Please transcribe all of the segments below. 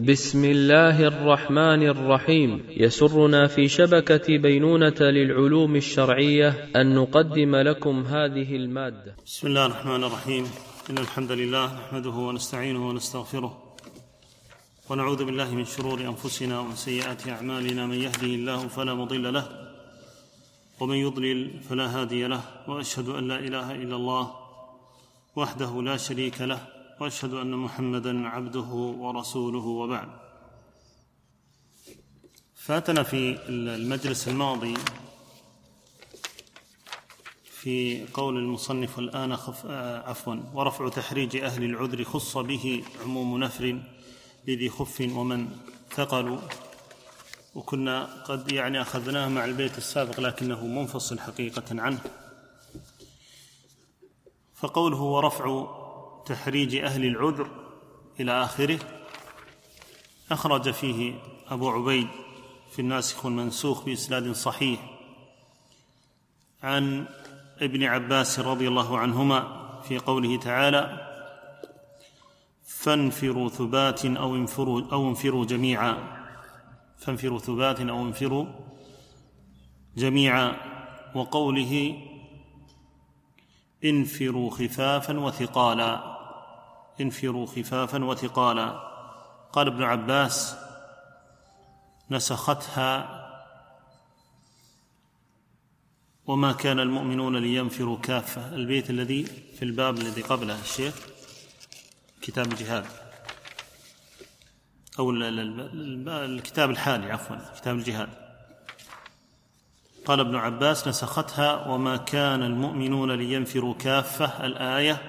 بسم الله الرحمن الرحيم. يسرنا في شبكة بينونة للعلوم الشرعية أن نقدم لكم هذه المادة. بسم الله الرحمن الرحيم. إن الحمد لله نحمده ونستعينه ونستغفره ونعوذ بالله من شرور أنفسنا ومن سيئات أعمالنا. من يهده الله فلا مضل له ومن يضلل فلا هادي له، وأشهد أن لا إله إلا الله وحده لا شريك له، وأشهد أن محمدًا عبده ورسوله، وبعد. فاتنا في المجلس الماضي في قول المصنف الآن ورفع تحريج أهل العذر خص به عموم نفر لذي خف ومن ثقل. وكنا قد أخذناه مع البيت السابق لكنه منفصل حقيقة عنه. فقوله ورفع تحريج أهل العذر إلى آخره أخرج فيه أبو عبيد في الناسخ والمنسوخ بإسناد صحيح عن ابن عباس رضي الله عنهما في قوله تعالى: فانفروا ثبات أو انفروا جميعا، فانفروا ثبات أو انفروا جميعا، وقوله انفروا خفافا وثقالا، انفروا خفافا وثقالا. قال ابن عباس: نسختها وما كان المؤمنون لينفروا كافة. البيت الذي في الباب الذي قبله الشيخ كتاب الجهاد، أو الكتاب الحالي، عفوا، كتاب الجهاد. قال ابن عباس: نسختها وما كان المؤمنون لينفروا كافة الآية.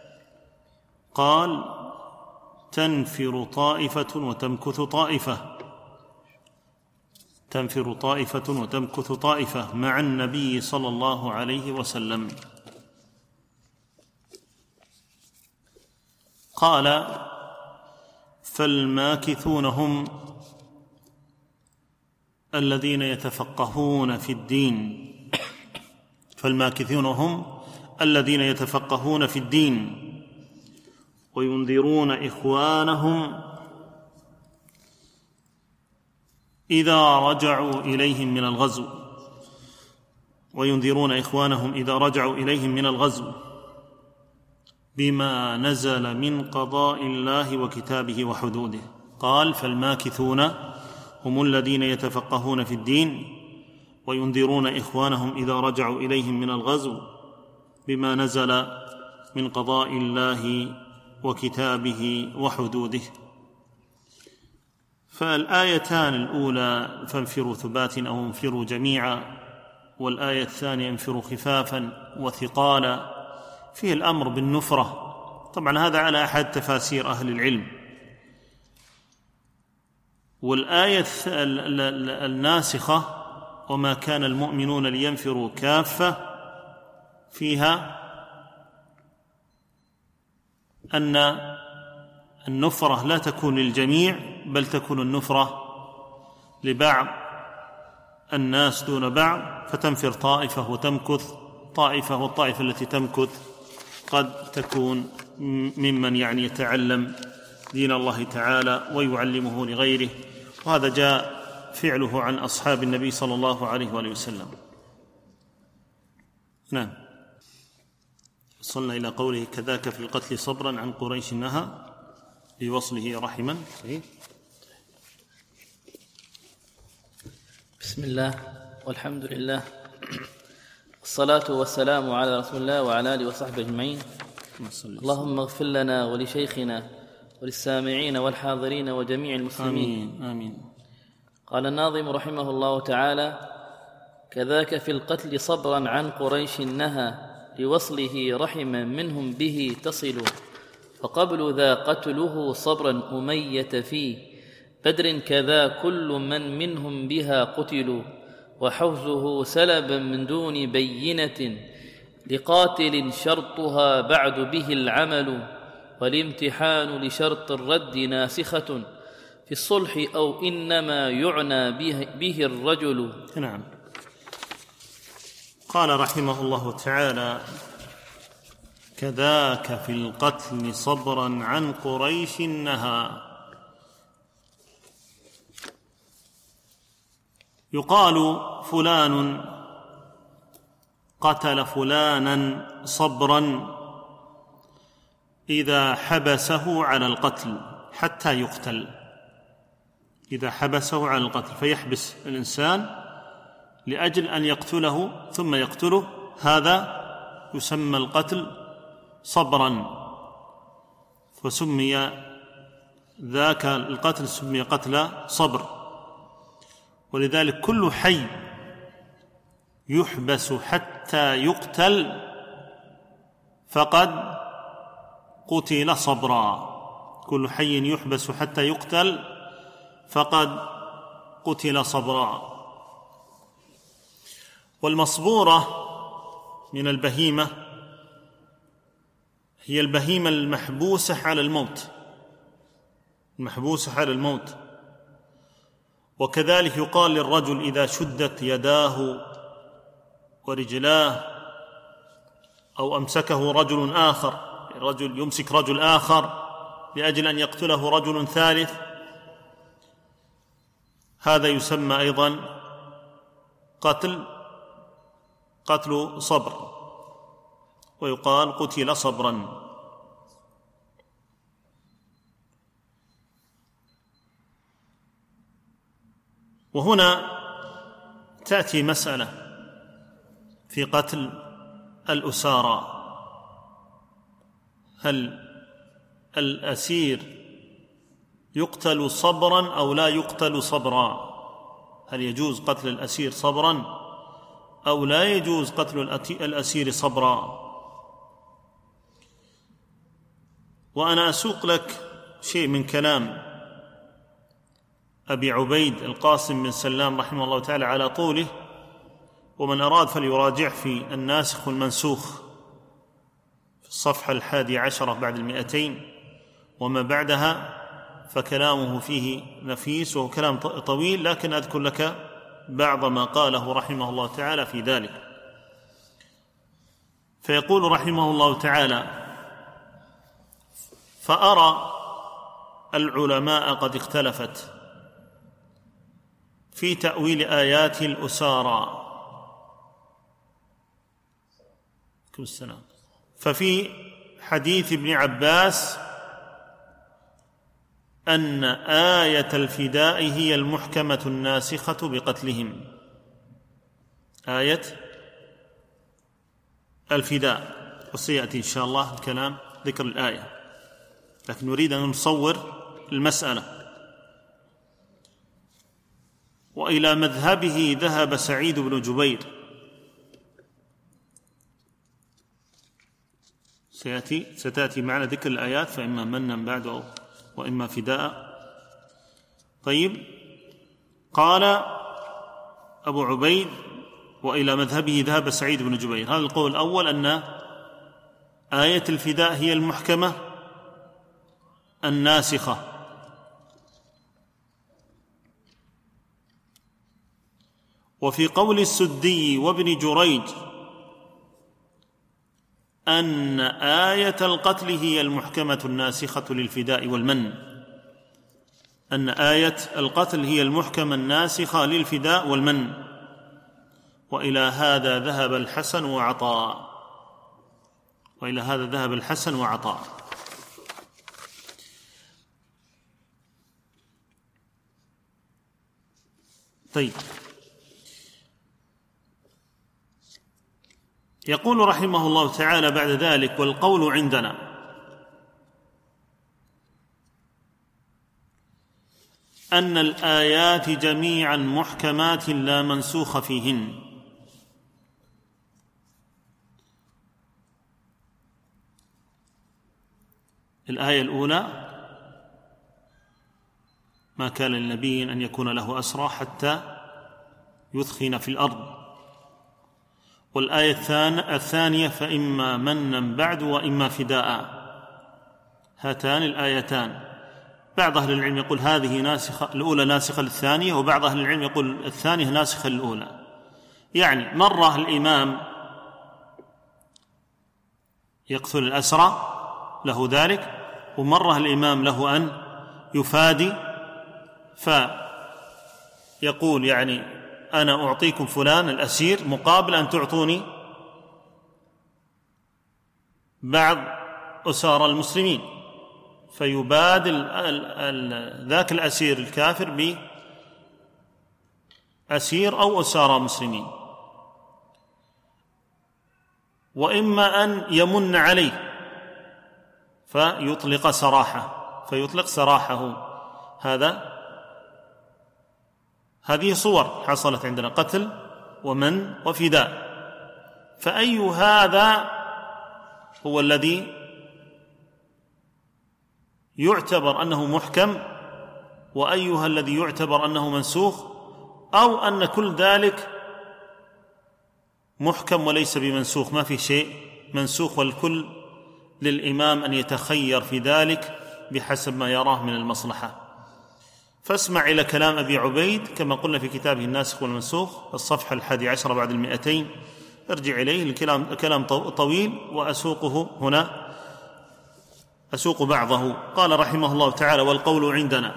قال: تنفر طائفة وتمكث طائفة، تنفر طائفة وتمكث طائفة مع النبي صلى الله عليه وسلم. قال: فالماكثون هم الذين يتفقهون في الدين، فالماكثون هم الذين يتفقهون في الدين وينذرون إخوانهم إذا رجعوا إليهم من الغزو، وينذرون إخوانهم إذا رجعوا إليهم من الغزو بما نزل من قضاء الله وكتابه وحدوده. قال: فالماكثون هم الذين يتفقهون في الدين وينذرون إخوانهم إذا رجعوا إليهم من الغزو بما نزل من قضاء الله وكتابه وحدوده. فالآيتان الأولى فانفروا ثبات أو انفروا جميعا، والآية الثانية انفروا خفافا وثقالا، فيه الأمر بالنفرة. طبعا هذا على أحد تفاسير أهل العلم. والآية الناسخة وما كان المؤمنون لينفروا كافة فيها أن النفرة لا تكون للجميع، بل تكون النفرة لبعض الناس دون بعض، فتنفر طائفة وتمكث طائفة، والطائفة التي تمكث قد تكون ممن يتعلم دين الله تعالى ويعلمه لغيره، وهذا جاء فعله عن أصحاب النبي صلى الله عليه وآله وسلم. نعم. وصلنا إلى قوله: كذاك في القتل صبرا عن قريش نهى لوصله رحما. صحيح. بسم الله والحمد لله والصلاة والسلام على رسول الله وعلى آله وصحبه أجمعين. اللهم اغفر لنا ولشيخنا وللسامعين والحاضرين وجميع المسلمين. آمين آمين. قال الناظم رحمه الله تعالى: كذاك في القتل صبرا عن قريش نهى لوصله رحما منهم به تصل، فقبل ذا قتله صبرا أمية في بدر كذا كل من منهم بها قتلوا، وحوزه سلبا من دون بينة لقاتل شرطها بعد به العمل، والامتحان لشرط الرد ناسخة في الصلح أو إنما يعنى به الرجل. نعم. قال رحمه الله تعالى: كذاك في القتل صبرا عن قريش نهى. يقال فلان قتل فلانا صبرا إذا حبسه على القتل حتى يقتل. إذا حبسه على القتل، فيحبس الإنسان لأجل أن يقتله ثم يقتله، هذا يسمى القتل صبرا، فسمي ذاك القتل سمي قتل صبر. ولذلك كل حي يحبس حتى يقتل فقد قتل صبرا. كل حي يحبس حتى يقتل فقد قتل صبرا. والمصبورة من البهيمة هي البهيمة المحبوسة على الموت، المحبوسة على الموت. وكذلك يقال للرجل إذا شدت يداه ورجلاه أو أمسكه رجل آخر، الرجل يمسك رجل آخر لأجل أن يقتله رجل ثالث، هذا يسمى أيضا قتل صبر، ويقال قتل صبرا. وهنا تأتي مسألة في قتل الأسارى: هل الأسير يقتل صبرا أو لا يقتل صبرا؟ هل يجوز قتل الأسير صبرا أو لا يجوز قتل الأسير صبرا؟ وأنا أسوق لك شيء من كلام أبي عبيد القاسم بن سلام رحمه الله تعالى على طوله، ومن أراد فليراجع في الناسخ والمنسوخ في الصفحة 11 بعد 200 وما بعدها، فكلامه فيه نفيس وهو كلام طويل، لكن أذكر لك بعض ما قاله رحمه الله تعالى في ذلك. فيقول رحمه الله تعالى: فأرى العلماء قد اختلفت في تأويل آيات الأسارى. ففي حديث ابن عباس أن آية الفداء هي المحكمة الناسخة بقتلهم، آية الفداء، وسيأتي إن شاء الله الكلام ذكر الآية، لكن نريد أن نصور المسألة. وإلى مذهبه ذهب سعيد بن جبير، ستأتي معنا ذكر الآيات، فإما منا بعد وإما فداء. طيب، قال أبو عبيد: وإلى مذهبه ذهب سعيد بن جبير. هذا القول الأول، أن آية الفداء هي المحكمة الناسخة. وفي قول السدي وابن جريج أن آية القتل هي المحكمة الناسخة للفداء والمن، أن آية القتل هي المحكمة الناسخة للفداء والمن. وإلى هذا ذهب الحسن وعطاء، وإلى هذا ذهب الحسن وعطاء. طيب، يقول رحمه الله تعالى بعد ذلك: والقول عندنا أن الآيات جميعا محكمات لا منسوخ فيهن. الآية الأولى: ما كان للنبي أن يكون له أسرى حتى يثخن في الأرض. والآية الثانية: فإما منا بعد وإما فداء. هاتان الآيتان بعض أهل العلم يقول هذه ناسخة، الأولى ناسخة للثانية، وبعض أهل العلم يقول الثانية ناسخة للأولى. يعني مرة الإمام يقتل الأسرى له ذلك، ومرة الإمام له أن يفادي، فيقول يعني أنا أعطيكم فلان الأسير مقابل أن تعطوني بعض أسارى المسلمين، فيبادل ذاك الأسير الكافر بأسير أو أسارى مسلمين. وإما أن يمن عليه فيطلق سراحه. هذه صور حصلت عندنا: قتل ومن وفداء. فأي هذا هو الذي يعتبر أنه محكم، وأيها الذي يعتبر أنه منسوخ، أو أن كل ذلك محكم وليس بمنسوخ، ما في شيء منسوخ، والكل للإمام أن يتخير في ذلك بحسب ما يراه من المصلحة. فاسمع إلى كلام أبي عبيد كما قلنا في كتابه الناسخ والمنسوخ، الصفحة 11 بعد 200، ارجع إليه. الكلام طويل وأسوقه هنا، أسوق بعضه. قال رحمه الله تعالى: والقول عندنا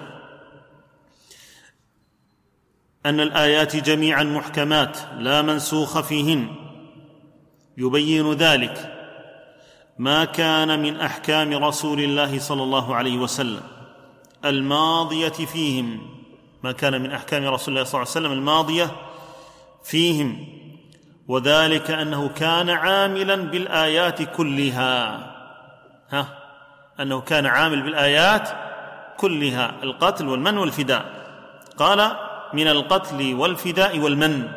أن الآيات جميعا محكمات لا منسوخ فيهن، يبين ذلك ما كان من أحكام رسول الله صلى الله عليه وسلم الماضية فيهم، ما كان من أحكام رسول الله صلى الله عليه وسلم الماضية فيهم، وذلك أنه كان عاملا بالآيات كلها. أنه كان عامل بالآيات كلها، القتل والمن والفداء. قال: من القتل والفداء والمن.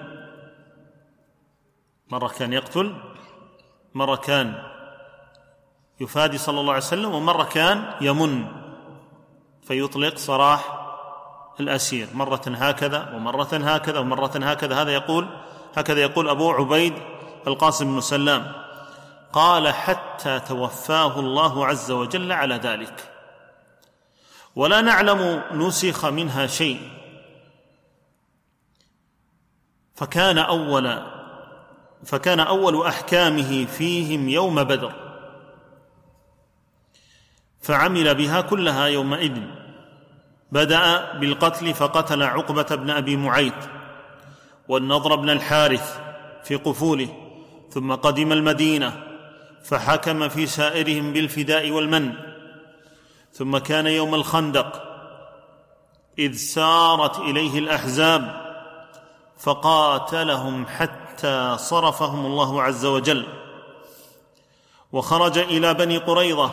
مرة كان يقتل، مرة كان يفادي صلى الله عليه وسلم، ومرة كان يمن فيطلق سراح الأسير، مرة هكذا ومرة هكذا ومرة هكذا. هكذا يقول أبو عبيد القاسم بن سلام. قال: حتى توفاه الله عز وجل على ذلك، ولا نعلم نسخ منها شيء. فكان أول أحكامه فيهم يوم بدر، فعمل بها كلها يومئذ. بدأ بالقتل فقتل عقبة بن أبي معيط والنضر بن الحارث في قفوله، ثم قدم المدينة فحكم في سائرهم بالفداء والمن. ثم كان يوم الخندق إذ سارت إليه الأحزاب فقاتلهم حتى صرفهم الله عز وجل، وخرج إلى بني قريظة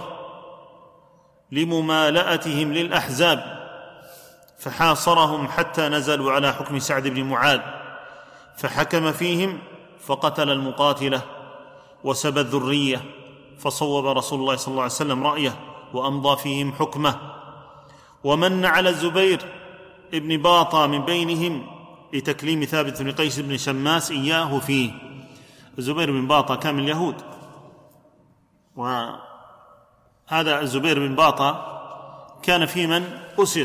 لممالأتهم للأحزاب فحاصرهم حتى نزلوا على حكم سعد بن معاذ فحكم فيهم، فقتل المقاتلة وسبى الذرية، فصوب رسول الله صلى الله عليه وسلم رأيه وأمضى فيهم حكمه. ومن على الزبير ابن باطة من بينهم لتكليم ثابت بن قيس بن شماس إياه فيه. الزبير بن باطة كان من اليهود، وهذا الزبير بن باطة كان في من أسر،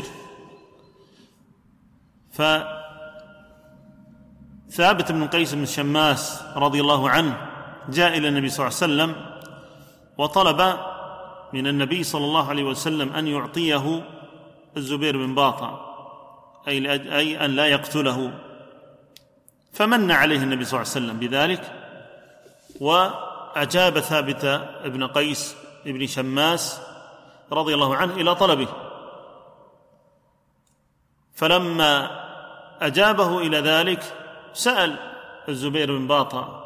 فثابت بن قيس بن شماس رضي الله عنه جاء إلى النبي صلى الله عليه وسلم وطلب من النبي صلى الله عليه وسلم أن يعطيه الزبير بن باطة، أي أن لا يقتله، فمن عليه النبي صلى الله عليه وسلم بذلك، وأجاب ثابت بن قيس بن شماس رضي الله عنه إلى طلبه. فلما أجابه إلى ذلك سأل الزبير بن باطة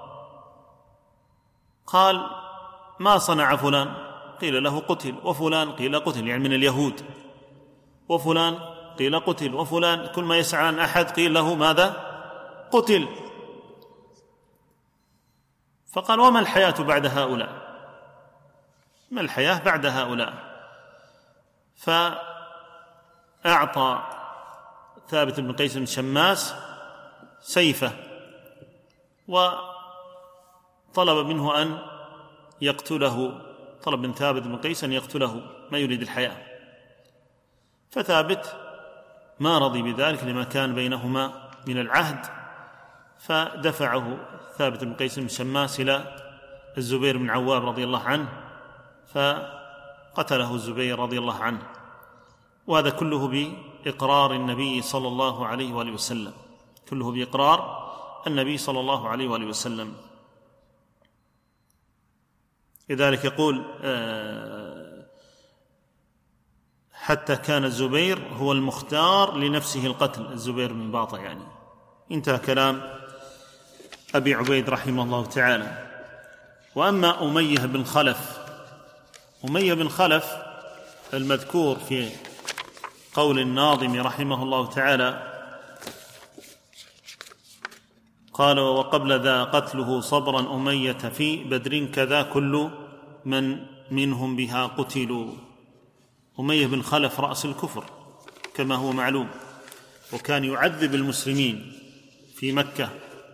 قال: ما صنع فلان؟ قيل له: قتل. وفلان قيل قتل، يعني من اليهود. وفلان قيل قتل. وفلان كل ما يسعى عن أحد قيل له ماذا؟ قتل. فقال: وما الحياة بعد هؤلاء؟ ما الحياة بعد هؤلاء؟ فأعطى ثابت بن قيس بن شماس سيفه وطلب منه أن يقتله، طلب من ثابت بن قيس أن يقتله، ما يريد الحياة. فثابت ما رضي بذلك لما كان بينهما من العهد، فدفعه ثابت بن قيس بن شماس إلى الزبير بن عوام رضي الله عنه، فقتله الزبير رضي الله عنه. وهذا كله بإقرار النبي صلى الله عليه وآله وسلم، كله بإقرار النبي صلى الله عليه وآله وسلم. لذلك يقول حتى كان الزبير هو المختار لنفسه القتل، الزبير بن باطة يعني. انتهى كلام أبي عبيد رحمه الله تعالى. وأما أمية بن خلف، أمية بن خلف المذكور في قول الناظم رحمه الله تعالى قال: وقبل ذا قتله صبرا أمية في بدر كذا كل من منهم بها قتلوا. أمية بن خلف رأس الكفر كما هو معلوم، وكان يعذب المسلمين في مكة،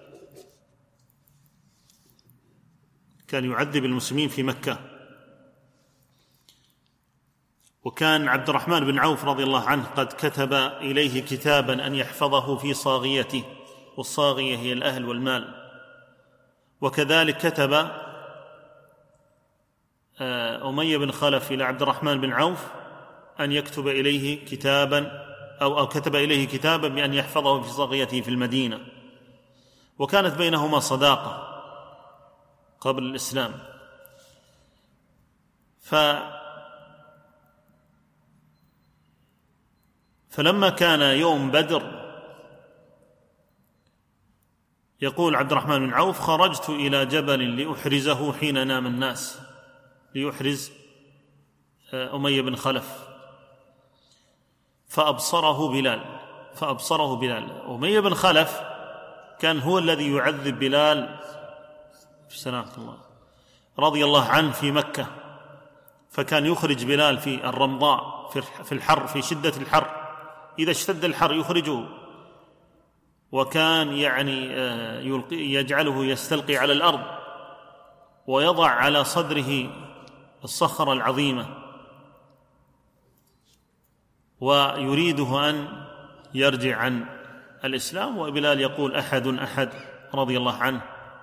كان يعذب المسلمين في مكة. وكان عبد الرحمن بن عوف رضي الله عنه قد كتب إليه كتابا أن يحفظه في صاغيته، والصاغية هي الأهل والمال. وكذلك كتب أمية بن خلف إلى عبد الرحمن بن عوف أن يكتب إليه كتابا أو كتب إليه كتابا بأن يحفظه في صاغيته في المدينة. وكانت بينهما صداقة قبل الإسلام. فلما كان يوم بدر يقول عبد الرحمن بن عوف: خرجت إلى جبل لأحرزه حين نام الناس، ليحرز أمية بن خلف، فأبصره بلال. أمية بن خلف كان هو الذي يعذب بلال في سلامة الله رضي الله عنه في مكة، فكان يخرج بلال في الرمضاء في الحر، في شدة الحر، إذا اشتد الحر يخرجه، وكان يعني يجعله يستلقي على الأرض ويضع على صدره الصخرة العظيمة، ويريده أن يرجع عن الإسلام. وبلال يقول: أحد رضي الله عنه.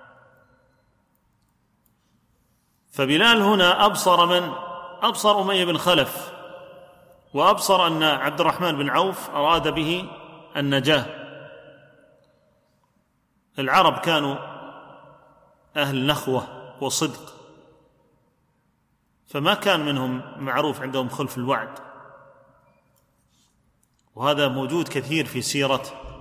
فبلال هنا أبصر أمية بن خلف، وأبصر أن عبد الرحمن بن عوف أراد به النجاة. العرب كانوا أهل نخوة وصدق، فما كان منهم معروف عندهم خلف الوعد، وهذا موجود كثير في سيرة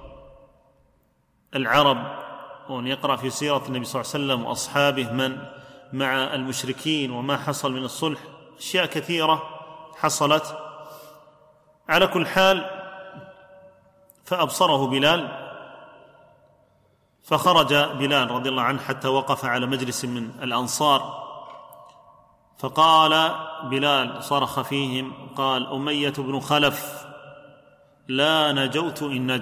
العرب، وأن يقرأ في سيرة النبي صلى الله عليه وسلم وأصحابه من مع المشركين وما حصل من الصلح، أشياء كثيرة حصلت. على كل حال، فأبصره بلال، فخرج بلال رضي الله عنه حتى وقف على مجلس من الأنصار، فقال بلال صرخ فيهم قال: أمية بن خلف لا نجوت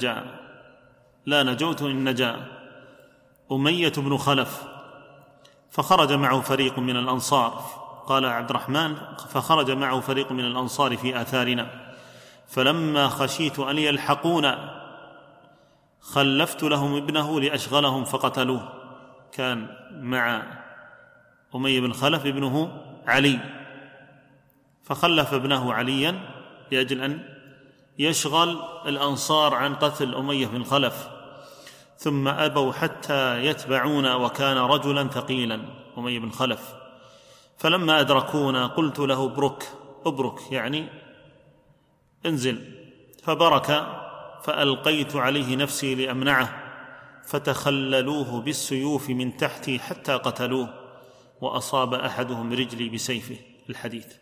إن نجا أمية بن خلف. فخرج معه فريق من الأنصار، قال عبد الرحمن: فخرج معه فريق من الأنصار في آثارنا، فلما خشيت أن يلحقونا خلفت لهم ابنه لأشغلهم فقتلوه. كان مع أمية بن خلف ابنه علي، فخلف ابنه عليا لأجل أن يشغل الأنصار عن قتل أمية بن خلف، ثم أبوا حتى يتبعونا، وكان رجلا ثقيلا أمية بن خلف. فلما أدركونا قلت له: أبرك يعني انزل، فبرك، فألقيت عليه نفسي لأمنعه، فتخللوه بالسيوف من تحتي حتى قتلوه، وأصاب أحدهم رجلي بسيفه. الحديث.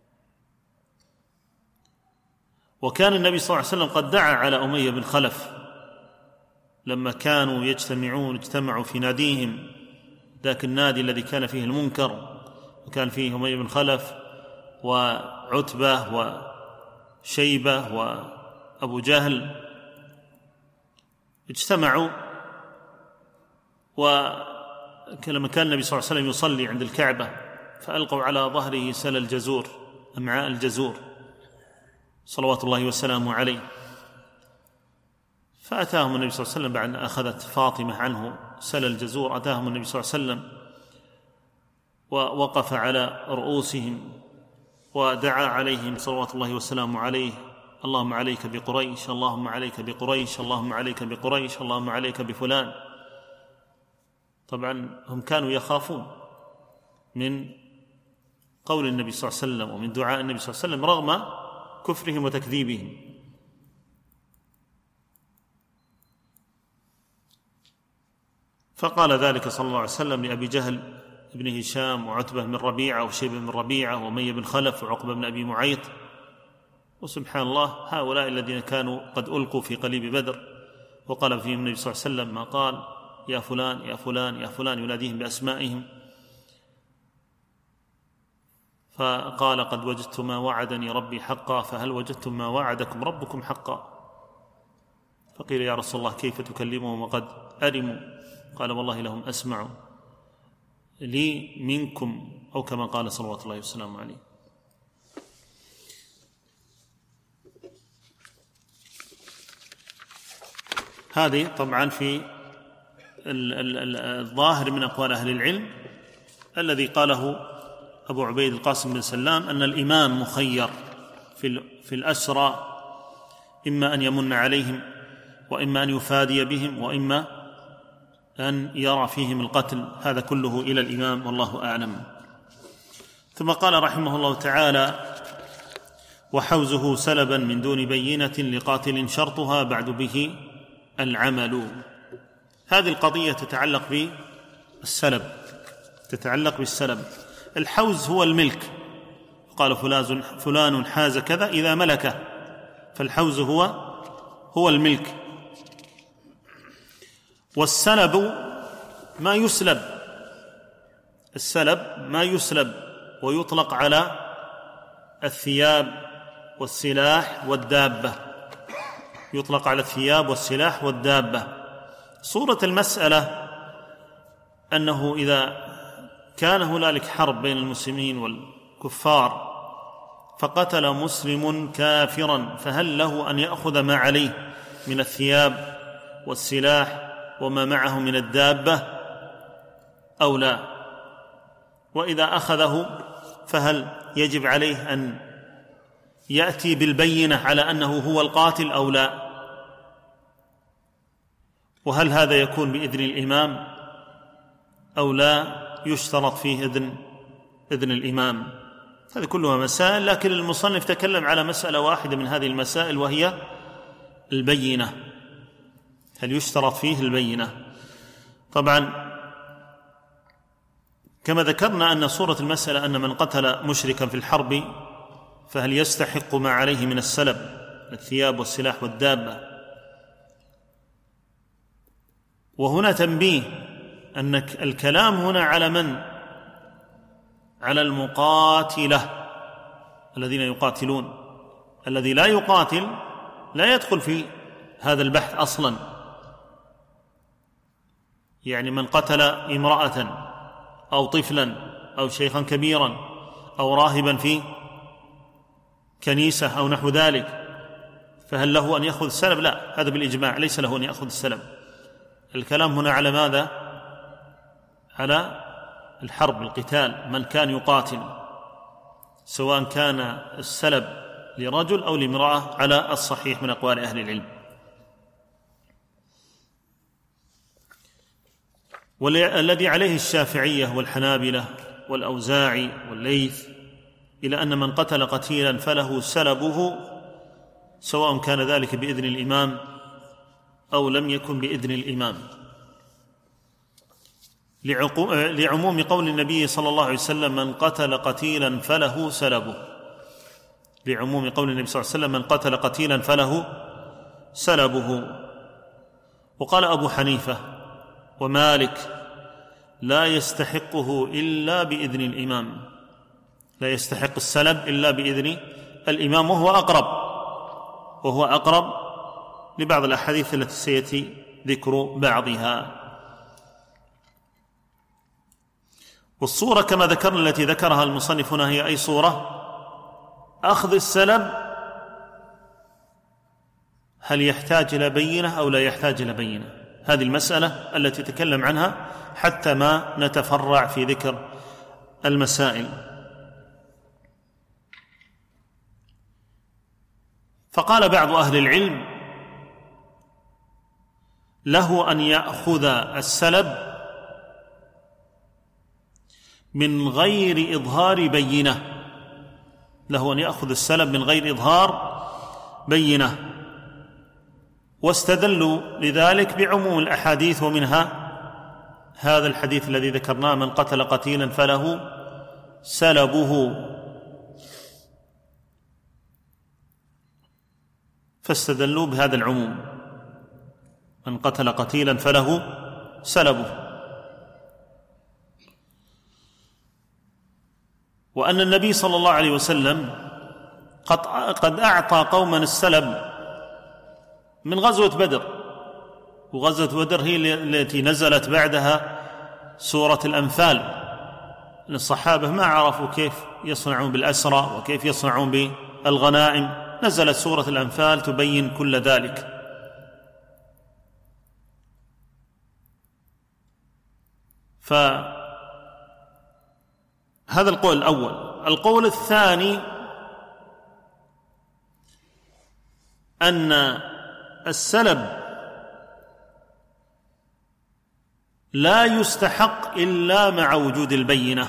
وكان النبي صلى الله عليه وسلم قد دعا على أمية بن خلف لما كانوا اجتمعوا في ناديهم، ذاك النادي الذي كان فيه المنكر، وكان فيه أمية بن خلف وعتبة وشيبة وأبو جهل، اجتمعوا. ولما كان النبي صلى الله عليه وسلم يصلي عند الكعبة فألقوا على ظهره سل الجزور، أمعاء الجزور صلوات الله وسلامه عليه، فأتاهم النبي صلى الله عليه وسلم بعد أن أخذت فاطمة عنه سل الجزور، أتاهم النبي صلى الله عليه وسلم ووقف على رؤوسهم ودعا عليهم صلوات الله وسلامه عليه اللهم عليك بقريش، اللهم عليك بقريش، اللهم عليك بقريش، اللهم عليك بفلان. طبعا هم كانوا يخافون من قول النبي صلى الله عليه وسلم ومن دعاء النبي صلى الله عليه وسلم رغم كفرهم وتكذيبهم. فقال ذلك صلى الله عليه وسلم لأبي جهل ابن هشام وعتبة بن ربيعة وشيبة بن ربيعة وأمية بن خلف وعقبة بن أبي معيط. وسبحان الله هؤلاء الذين كانوا قد ألقوا في قليب بدر وقال فيهم النبي صلى الله عليه وسلم ما قال: يا فلان يا فلان يا فلان، يناديهم بأسمائهم. فقال: قد وجدت ما وعدني ربي حقا، فهل وجدتم ما وعدكم ربكم حقا؟ فقيل: يا رسول الله كيف تكلمهم وقد أرموا؟ قال: والله لهم أسمع لي منكم، أو كما قال صلوات الله وسلامه عليه. هذه طبعا في الظاهر من أقوال أهل العلم الذي قاله أبو عبيد القاسم بن سلام أن الإمام مخير في الأسرى، إما أن يمن عليهم وإما أن يفادي بهم وإما أن يرى فيهم القتل، هذا كله إلى الإمام والله أعلم. ثم قال رحمه الله تعالى: وحوزه سلبا من دون بينة لقاتل شرطها بعد به العمل. هذه القضية تتعلق بالسلب. الحوز هو الملك، قال فلان حاز كذا إذا ملكه، فالحوز هو الملك. والسلب ما يسلب، السلب ما يسلب ويطلق على الثياب والسلاح والدابة، يطلق على الثياب والسلاح والدابة. صورة المسألة أنه إذا كان هنالك حرب بين المسلمين والكفار فقتل مسلم كافرا، فهل له أن يأخذ ما عليه من الثياب والسلاح وما معه من الدابة أو لا؟ وإذا أخذه فهل يجب عليه أن يأتي بالبينة على أنه هو القاتل أو لا؟ وهل هذا يكون بإذن الإمام أو لا يشترط فيه إذن الإمام؟ هذه كلها مسائل، لكن المصنف تكلم على مسألة واحدة من هذه المسائل وهي البينة، هل يشترط فيه البينة؟ طبعا كما ذكرنا أن صورة المسألة أن من قتل مشركا في الحرب فهل يستحق ما عليه من السلب، الثياب والسلاح والدابة. وهنا تنبيه أن الكلام هنا على من؟ على المقاتلة الذين يقاتلون. الذي لا يقاتل لا يدخل في هذا البحث أصلا. يعني من قتل امرأة أو طفلا أو شيخا كبيرا أو راهبا في كنيسة أو نحو ذلك، فهل له أن يأخذ السلب؟ لا، هذا بالإجماع ليس له أن يأخذ السلب. الكلام هنا على ماذا؟ على الحرب، القتال، من كان يقاتل، سواء كان السلب لرجل أو لامرأة على الصحيح من أقوال أهل العلم. والذي عليه الشافعية والحنابلة والأوزاعي والليث إلى أن من قتل قتيلا فله سلبه، سواء كان ذلك بإذن الإمام أو لم يكن بإذن الإمام، لعموم قول النبي صلى الله عليه وسلم: من قتل قتيلا فله سلبه. لعموم قول النبي صلى الله عليه وسلم: من قتل قتيلا فله سلبه. وقال أبو حنيفة ومالك: لا يستحقه إلا بإذن الإمام، لا يستحق السلب إلا بإذن الإمام، وهو أقرب لبعض الأحاديث التي سيأتي ذكر بعضها. والصورة كما ذكرنا التي ذكرها المصنف هنا هي أي صورة؟ أخذ السلب، هل يحتاج إلى بينة أو لا يحتاج إلى بينة؟ هذه المسألة التي تكلم عنها حتى ما نتفرع في ذكر المسائل. فقال بعض أهل العلم: له أن يأخذ السلب من غير إظهار بينة، له أن يأخذ السلب من غير إظهار بينة، واستدلوا لذلك بعموم الأحاديث، ومنها هذا الحديث الذي ذكرناه: من قتل قتيلا فله سلبه، فاستدلوا بهذا العموم: من قتل قتيلا فله سلبه. وأن النبي صلى الله عليه وسلم قد أعطى قوما السلب من غزوة بدر، وغزوة بدر هي التي نزلت بعدها سورة الأنفال. الصحابة ما عرفوا كيف يصنعون بالأسرى وكيف يصنعون بالغنائم، نزلت سورة الأنفال تبين كل ذلك. فهذا القول الأول. القول الثاني أن السلب لا يستحق إلا مع وجود البينة،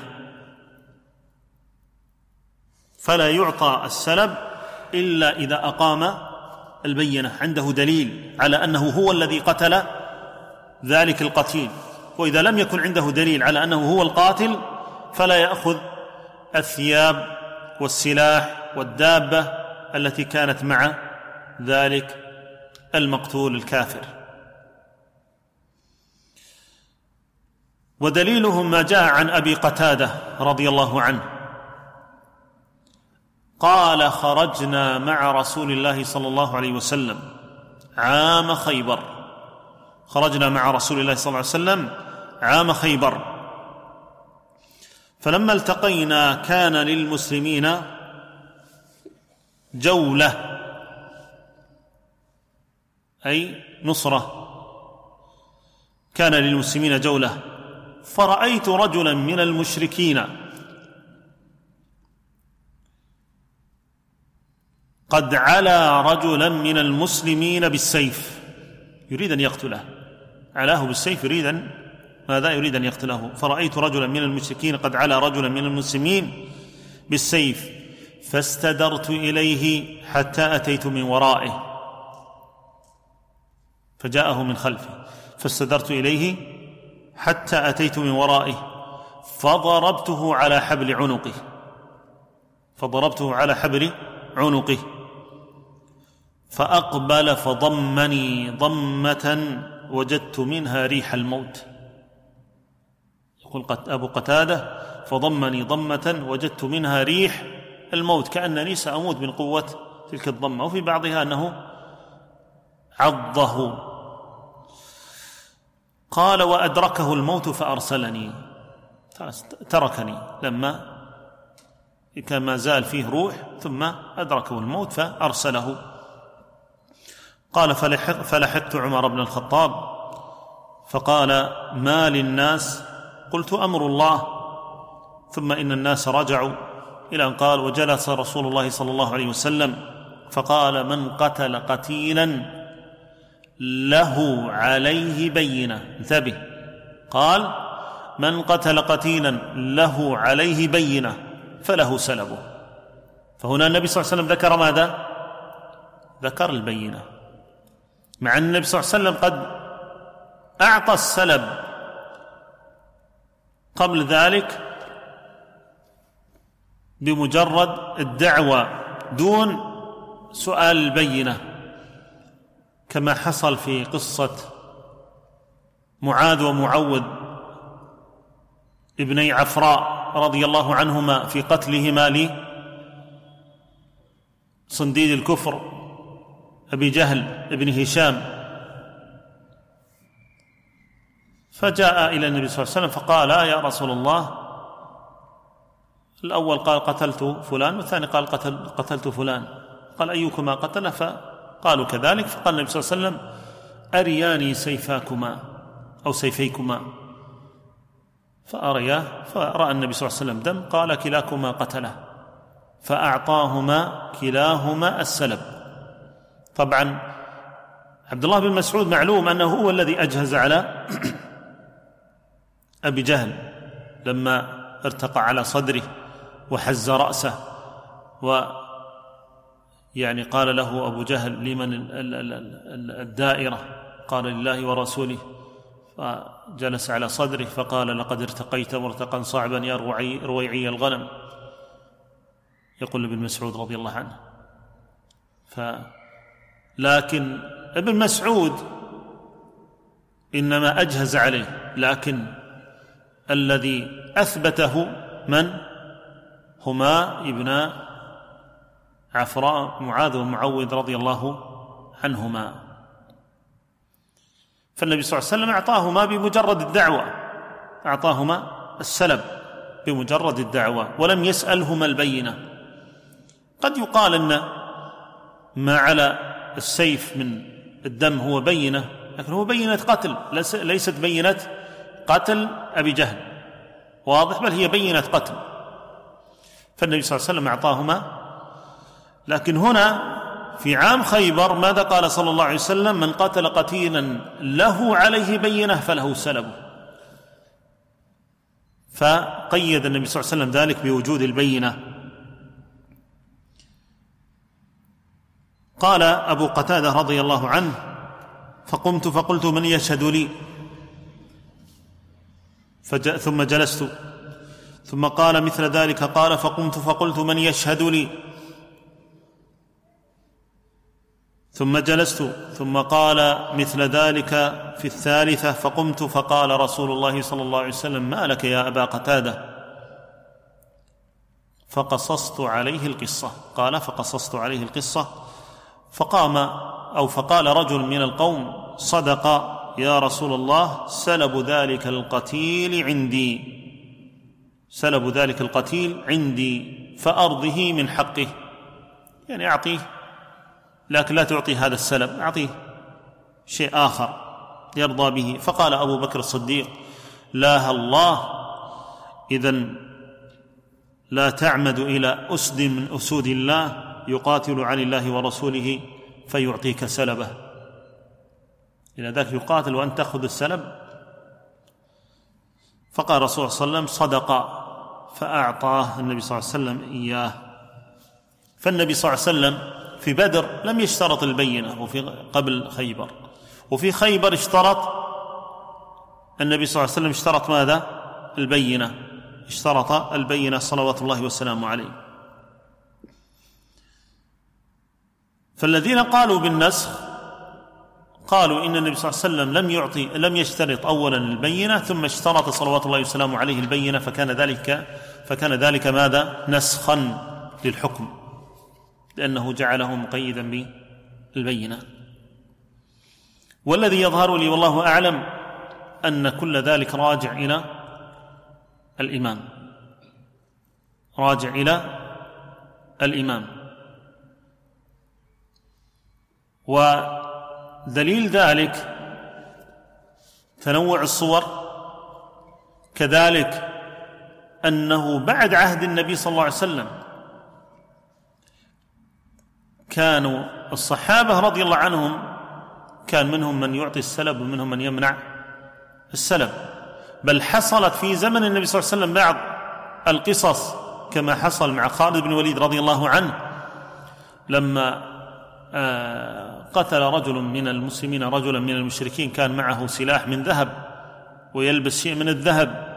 فلا يعطى السلب إلا إذا أقام البينة، عنده دليل على أنه هو الذي قتل ذلك القتيل. وإذا لم يكن عنده دليل على أنه هو القاتل فلا يأخذ الثياب والسلاح والدابة التي كانت مع ذلك المقتول الكافر. ودليلهم ما جاء عن أبي قتادة رضي الله عنه قال: خرجنا مع رسول الله صلى الله عليه وسلم عام خيبر. خرجنا مع رسول الله صلى الله عليه وسلم عام خيبر، فلما التقينا كان للمسلمين جولة، أي نصرة، كان للمسلمين جولة، فرأيت رجلا من المشركين قد علا رجلا من المسلمين بالسيف يريد أن يقتله، علاه بالسيف يريد ماذا؟ يريد أن يقتله. فرأيت رجلا من المشركين قد علا رجلا من المسلمين بالسيف، فاستدرت إليه حتى أتيت من ورائه، فجاءه من خلفه، فاستدرت إليه حتى أتيت من ورائه، فضربته على حبل عنقه، فضربته على حبل عنقه، فأقبل فضمني ضمة وجدت منها ريح الموت. يقول أبو قتادة: فضمني ضمة وجدت منها ريح الموت، كأنني سأموت من قوة تلك الضمة. وفي بعضها أنه عضه. قال: وأدركه الموت فأرسلني، تركني لما كان ما زال فيه روح، ثم أدركه الموت فأرسله. قال: فلحقت عمر بن الخطاب فقال: ما للناس؟ قلت: أمر الله. ثم إن الناس رجعوا إلى أن قال: وجلس رسول الله صلى الله عليه وسلم فقال: من قتل قتيلا له عليه بينة. انتبه، قال: من قتل قتيلا له عليه بينة فله سلبه. فهنا النبي صلى الله عليه وسلم ذكر ماذا؟ ذكر البينة، مع أن النبي صلى الله عليه وسلم قد أعطى السلب قبل ذلك بمجرد الدعوة دون سؤال البينة، كما حصل في قصة معاذ ومعوذ ابني عفراء رضي الله عنهما في قتلهما لصنديد الكفر أبي جهل ابن هشام. فجاء إلى النبي صلى الله عليه وسلم فقال: يا رسول الله، الأول قال قتلت فلان، والثاني قال قتلت فلان، قال: أيكما قتل؟ فقالوا كذلك. فقال النبي صلى الله عليه وسلم: أرياني سيفاكما أو سيفيكما، فأرياه، فرأى النبي صلى الله عليه وسلم دم، قال: كلاكما قتله، فأعطاهما كلاهما السلب. طبعا عبد الله بن مسعود معلوم أنه هو الذي أجهز على أبي جهل لما ارتقى على صدره وحز رأسه، ويعني قال له أبو جهل: لمن الدائرة؟ قال: لله ورسوله. فجلس على صدره فقال: لقد ارتقيت مرتقا صعبا يا رويعي الغنم، يقول ابن مسعود رضي الله عنه. لكن ابن مسعود إنما أجهز عليه، لكن الذي أثبته من؟ هما ابن عفراء، معاذ ومعوذ رضي الله عنهما. فالنبي صلى الله عليه وسلم أعطاهما بمجرد الدعوة، أعطاهما السلب بمجرد الدعوة، ولم يسألهما البينة. قد يقال أن ما على السيف من الدم هو بينة، لكن هو بينة قتل، ليست بينة قتل أبي جهل، واضح؟ بل هي بينة قتل. فالنبي صلى الله عليه وسلم أعطاهما. لكن هنا في عام خيبر ماذا قال صلى الله عليه وسلم؟ من قتل قتيلا له عليه بينة فله سلبه. فقيد النبي صلى الله عليه وسلم ذلك بوجود البينة. قال أبو قتادة رضي الله عنه: فقمت فقلت: من يشهد لي؟ ثم جلست. ثم قال مثل ذلك، قال: فقمت فقلت: من يشهد لي؟ ثم جلست. ثم قال مثل ذلك في الثالثة، فقمت فقال رسول الله صلى الله عليه وسلم: ما لك يا أبا قتادة؟ فقصصت عليه القصة. قال: فقصصت عليه القصة. فقال رجل من القوم: صدق يا رسول الله، سلب ذلك القتيل عندي، سلب ذلك القتيل عندي، فأرضه من حقه، يعني أعطيه، لكن لا تعطي هذا السلب، أعطيه شيء آخر يرضى به. فقال أبو بكر الصديق: لا الله، إذن لا تعمد إلى أسد من أسود الله يقاتل عن الله ورسوله فيعطيك سلبه، إلى ذاك يقاتل وأن تأخذ السلب. فقال رسول الله صلى الله عليه وسلم: صدق، فأعطاه النبي صلى الله عليه وسلم إياه. فالنبي صلى الله عليه وسلم في بدر لم يشترط البينة، وفي قبل خيبر، وفي خيبر اشترط النبي صلى الله عليه وسلم، اشترط ماذا؟ البينة، اشترط البينة صلوات الله وسلامه عليه. فالذين قالوا بالنسخ قالوا إن النبي صلى الله عليه وسلم لم يشترط أولا البينة، ثم اشترط صلوات الله وسلامه عليه البينة، فكان ذلك ماذا؟ نسخا للحكم، لأنه جعله مقيدا بالبينة. والذي يظهر لي والله أعلم أن كل ذلك راجع إلى الإمام، راجع إلى الإمام. ودليل ذلك تنوع الصور، كذلك أنه بعد عهد النبي صلى الله عليه وسلم كانوا الصحابة رضي الله عنهم كان منهم من يعطي السلب ومنهم من يمنع السلب، بل حصلت في زمن النبي صلى الله عليه وسلم بعض القصص كما حصل مع خالد بن الوليد رضي الله عنه لما قتل رجل من المسلمين رجلا من المشركين كان معه سلاح من ذهب ويلبس شيء من الذهب،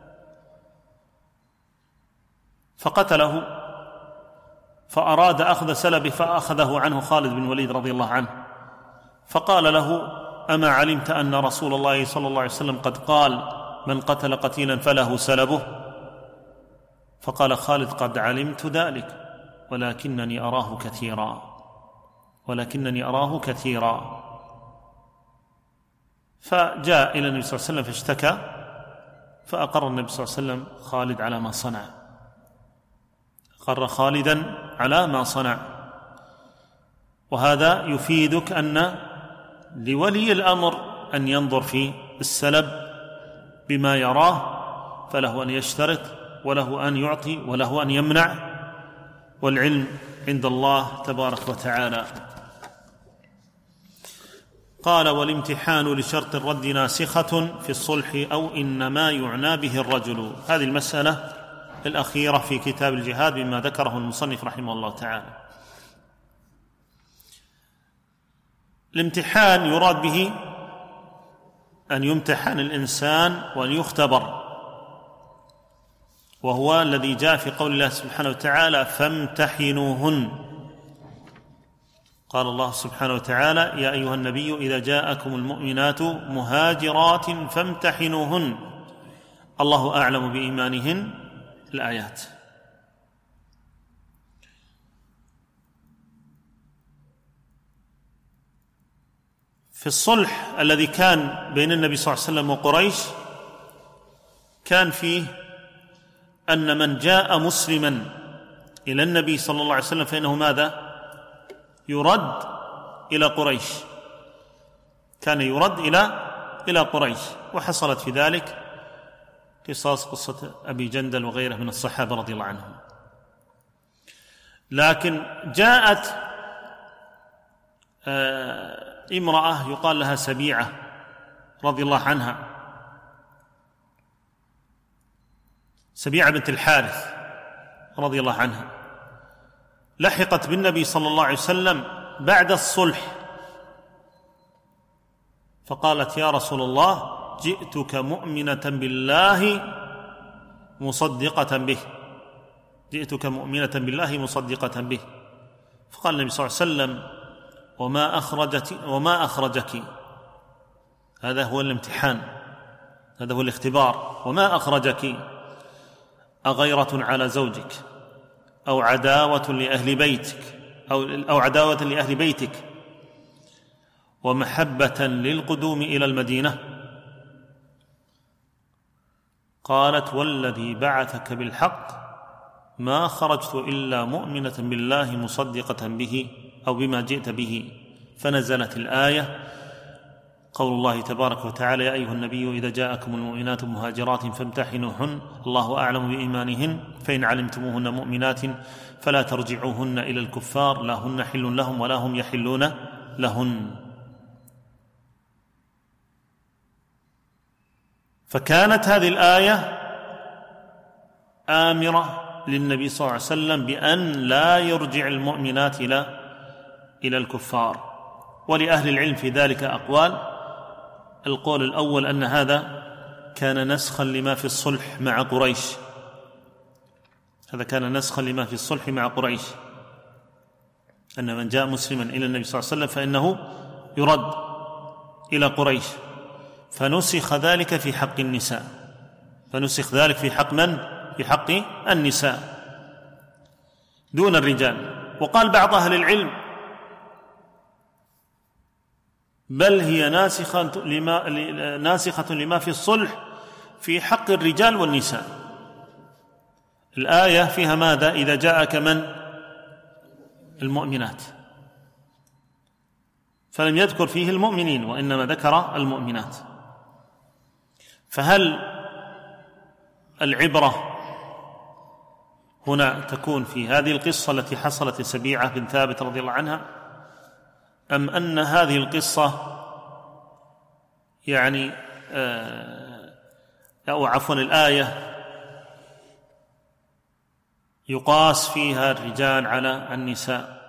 فقتله، فأراد أخذ سلبه فأخذه عنه خالد بن الوليد رضي الله عنه، فقال له: أما علمت أن رسول الله صلى الله عليه وسلم قد قال: من قتل قتيلا فله سلبه؟ فقال خالد: قد علمت ذلك، ولكنني أراه كثيرا. فجاء إلى النبي صلى الله عليه وسلم فاشتكى، فأقر النبي صلى الله عليه وسلم خالد على ما صنع، أقر خالدا على ما صنع. وهذا يفيدك أن لولي الأمر أن ينظر في السلب بما يراه، فله أن يشترط وله أن يعطي وله أن يمنع، والعلم عند الله تبارك وتعالى. قال: والامتحان لشرط الرد ناسخة في الصلح أو إنما يعنى به الرجل. هذه المسألة الأخيرة في كتاب الجهاد بما ذكره المصنف رحمه الله تعالى. الامتحان يراد به أن يمتحن الإنسان وأن يختبر، وهو الذي جاء في قول الله سبحانه وتعالى: فامتحنوهن. قال الله سبحانه وتعالى: يا أيها النبي إذا جاءكم المؤمنات مهاجرات فامتحنوهن الله أعلم بإيمانهن. الآيات. في الصلح الذي كان بين النبي صلى الله عليه وسلم وقريش كان فيه أن من جاء مسلما إلى النبي صلى الله عليه وسلم فإنه ماذا؟ يرد إلى قريش. كان يرد إلى قريش، وحصلت في ذلك قصة أبي جندل وغيره من الصحابة رضي الله عنهم. لكن جاءت امرأة يقال لها سبيعة رضي الله عنها، سبيعة بنت الحارث رضي الله عنها، لحقت بالنبي صلى الله عليه وسلم بعد الصلح، فقالت: يا رسول الله، جئتك مؤمنة بالله مصدقة به، جئتك مؤمنة بالله مصدقة به. فقال النبي صلى الله عليه وسلم: وما أخرجك؟ هذا هو الامتحان، هذا هو الاختبار. وما أخرجك؟ أغيرة على زوجك أو عداوة لأهل بيتك أو عداوة لأهل بيتك ومحبة للقدوم إلى المدينة؟ قالت: والذي بعثك بالحق ما خرجت إلا مؤمنة بالله مصدقة به أو بما جئت به. فنزلت الآية، قول الله تبارك وتعالى: يا أيها النبي إذا جاءكم المؤمنات مهاجرات فامتحنوهن الله أعلم بإيمانهن فإن علمتموهن مؤمنات فلا ترجعوهن إلى الكفار لا هن حل لهم ولا هم يحلون لهن. فكانت هذه الآية آمرة للنبي صلى الله عليه وسلم بأن لا يرجع المؤمنات إلى الكفار. ولأهل العلم في ذلك أقوال. القول الأول أن هذا كان نسخا لما في الصلح مع قريش، هذا كان نسخا لما في الصلح مع قريش، أن من جاء مسلما إلى النبي صلى الله عليه وسلم فإنه يرد إلى قريش، فنسخ ذلك في حق النساء، فنسخ ذلك في حق من؟ في حق النساء دون الرجال. وقال بعض أهل العلم: بل هي ناسخة لما في الصلح في حق الرجال والنساء. الآية فيها ماذا؟ إذا جاءك من؟ المؤمنات، فلم يذكر فيه المؤمنين وإنما ذكر المؤمنات. فهل العبرة هنا تكون في هذه القصة التي حصلت لسبيعة بن ثابت رضي الله عنها، أم أن هذه القصة يعني أو عفوا الآية يقاس فيها الرجال على النساء؟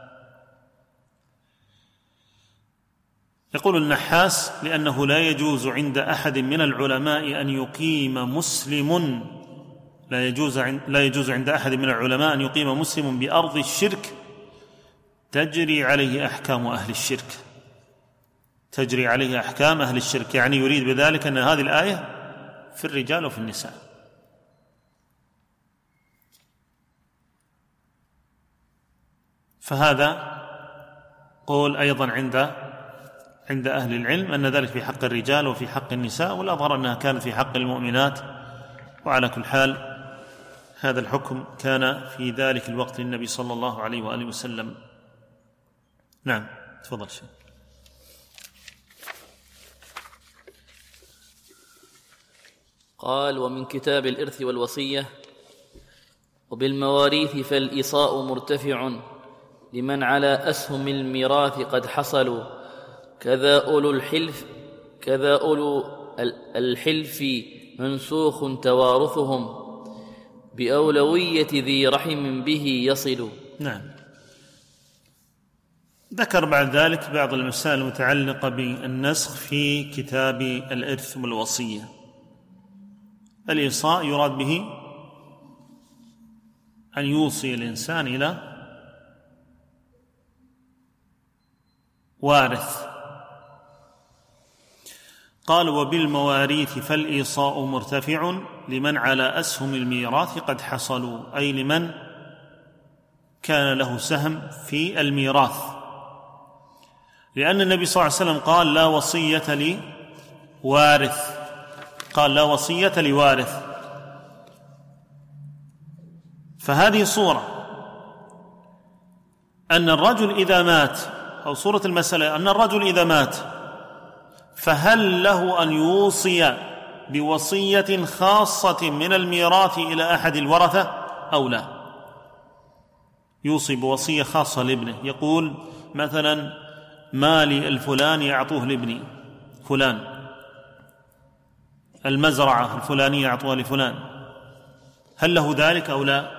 يقول النحاس: لأنه لا يجوز عند أحد من العلماء أن يقيم مسلم لا يجوز عند أحد من العلماء أن يقيم مسلم بأرض الشرك تجري عليه أحكام أهل الشرك، تجري عليه أحكام أهل الشرك، يعني يريد بذلك أن هذه الآية في الرجال وفي النساء. فهذا قول أيضا عند أهل العلم أن ذلك في حق الرجال وفي حق النساء، والأظهر أنها كانت في حق المؤمنات. وعلى كل حال هذا الحكم كان في ذلك الوقت للنبي صلى الله عليه وآله وسلم. نعم، تفضل شيخ. قال: ومن كتاب الإرث والوصية: وبالمواريث فالإصاء مرتفع لمن على أسهم الميراث قد حصلوا، كذا أولو الحلف منسوخ توارثهم بأولوية ذي رحم به يصل. نعم. ذكر بعد ذلك بعض المسائل المتعلقة بالنسخ في كتاب الإرث والوصية. الإيصاء يراد به أن يوصي الإنسان إلى وارث. قال: وبالمواريث فالإيصاء مرتفع لمن على أسهم الميراث قد حصلوا، أي لمن كان له سهم في الميراث، لأن النبي صلى الله عليه وسلم قال: لا وصية لوارث، قال: لا وصية لوارث. فهذه صورة أن الرجل إذا مات، أو صورة المسألة أن الرجل إذا مات فهل له أن يوصي بوصية خاصة من الميراث إلى أحد الورثة أو لا؟ يوصي بوصية خاصة لابنه، يقول مثلا: مالي الفلاني أعطوه لابني فلان، المزرعة الفلانية أعطوها لفلان، هل له ذلك أو لا؟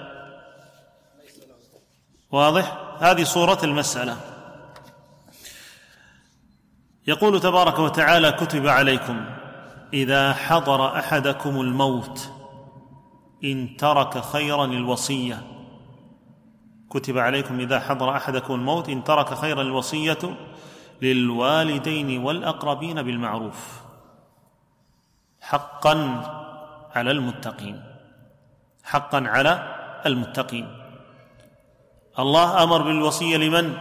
واضح؟ هذه صورة المسألة. يقول تبارك وتعالى: كتب عليكم إذا حضر أحدكم الموت إن ترك خيرا الوصية. كتب عليكم إذا حضر أحدكم الموت إن ترك خيرا الوصية للوالدين والأقربين بالمعروف حقا على المتقين. حقا على المتقين. الله أمر بالوصية لمن؟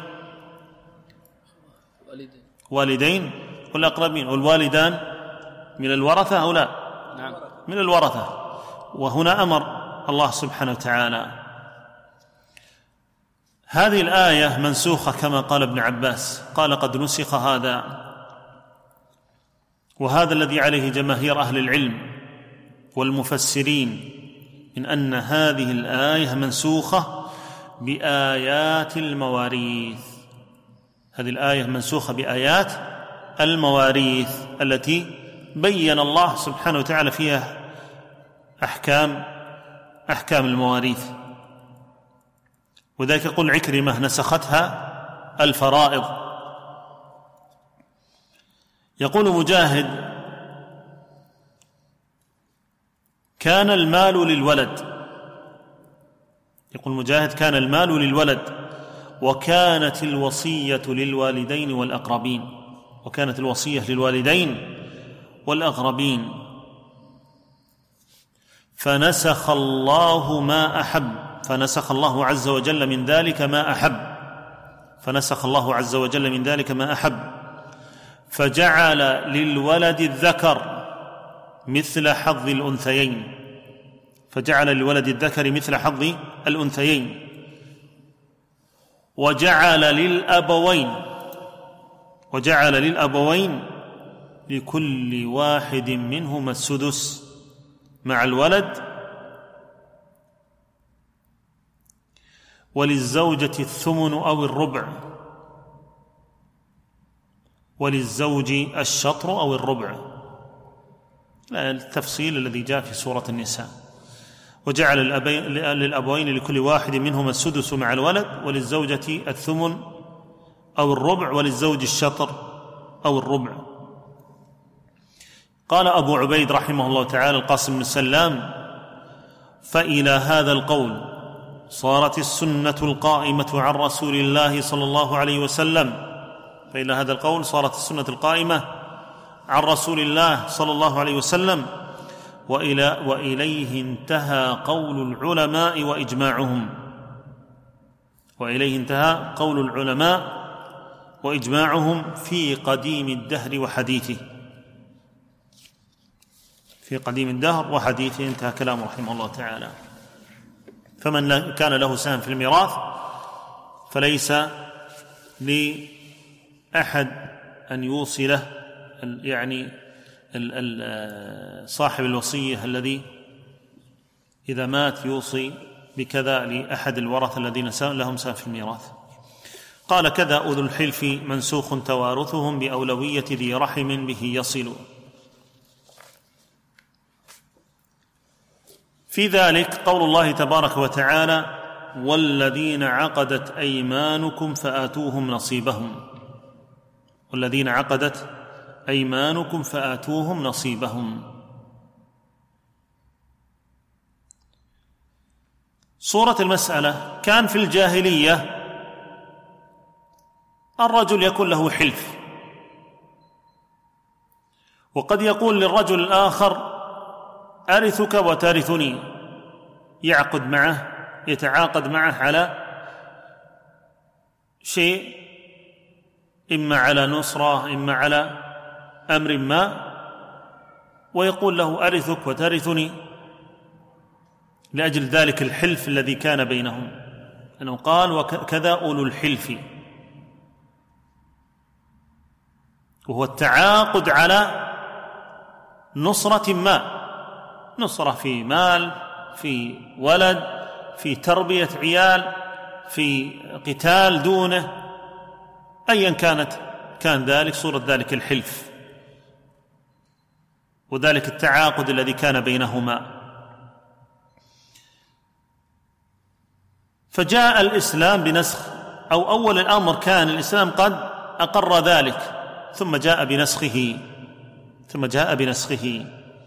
والدين والأقربين. والوالدان من الورثة أو لا؟ نعم، من الورثة. وهنا أمر الله سبحانه وتعالى. هذه الآية منسوخة كما قال ابن عباس، قال: قد نسخ هذا. وهذا الذي عليه جماهير أهل العلم والمفسرين من أن هذه الآية منسوخة بآيات المواريث. هذه الآية منسوخة بآيات المواريث التي بين الله سبحانه وتعالى فيها أحكام المواريث. وذلك يقول عكرمة: نسختها الفرائض. يقول مجاهد: كان المال للولد. يقول مجاهد: كان المال للولد وكانت الوصية للوالدين والأقربين. وكانت الوصية للوالدين والأقربين. فنسخ الله ما أحب. فنسخ الله عز وجل من ذلك ما أحب. فنسخ الله عز وجل من ذلك ما أحب، فجعل للولد الذكر مثل حظ الأنثيين. فجعل للولد الذكر مثل حظ الأنثيين. وجعل للأبوين لكل واحد منهما السدس مع الولد، وللزوجة الثمن أو الربع، وللزوج الشطر أو الربع. التفصيل الذي جاء في سورة النساء. وجعل للأبوين لكل واحد منهما السدس مع الولد، وللزوجة الثمن أو الربع، وللزوج الشطر أو الربع. قال أبو عبيد رحمه الله تعالى القاسم بن سلام: فإلى هذا القول صارت السنة القائمة عن رسول الله صلى الله عليه وسلم. فإلى هذا القول صارت السنة القائمة عن رسول الله صلى الله عليه وسلم، وإليه انتهى قول العلماء وإجماعهم. وإليه انتهى قول العلماء وإجماعهم في قديم الدهر وحديثه. في قديم الدهر وحديثه انتهى كلامه رحمه الله تعالى. فمن كان له سهم في الميراث فليس لأحد أن يوصي له، يعني صاحب الوصية الذي إذا مات يوصي بكذا لأحد الورثة الذين لهم سهم في الميراث. قال كذا أولو الحلف منسوخ توارثهم بأولوية ذي رحم به يصل. في ذلك قول الله تبارك وتعالى: والذين عقدت أيمانكم فآتوهم نصيبهم. والذين عقدت أيمانكم فآتوهم نصيبهم. صورة المسألة: كان في الجاهلية الرجل يكون له حلف، وقد يقول للرجل الآخر: أرثك وترثني، يعقد معه، يتعاقد معه على شيء، إما على نصرة إما على أمر ما، ويقول له: أرثك وترثني، لأجل ذلك الحلف الذي كان بينهم، لأنه قال: وكذا أولو الحلف، وهو التعاقد على نصرة ما، نصرة في مال، في ولد، في تربية عيال، في قتال دونه، أيا كان ذلك صورة ذلك الحلف، وذلك التعاقد الذي كان بينهما. فجاء الإسلام بنسخ، أو أول الأمر كان الإسلام قد أقر ذلك، ثم جاء بنسخه.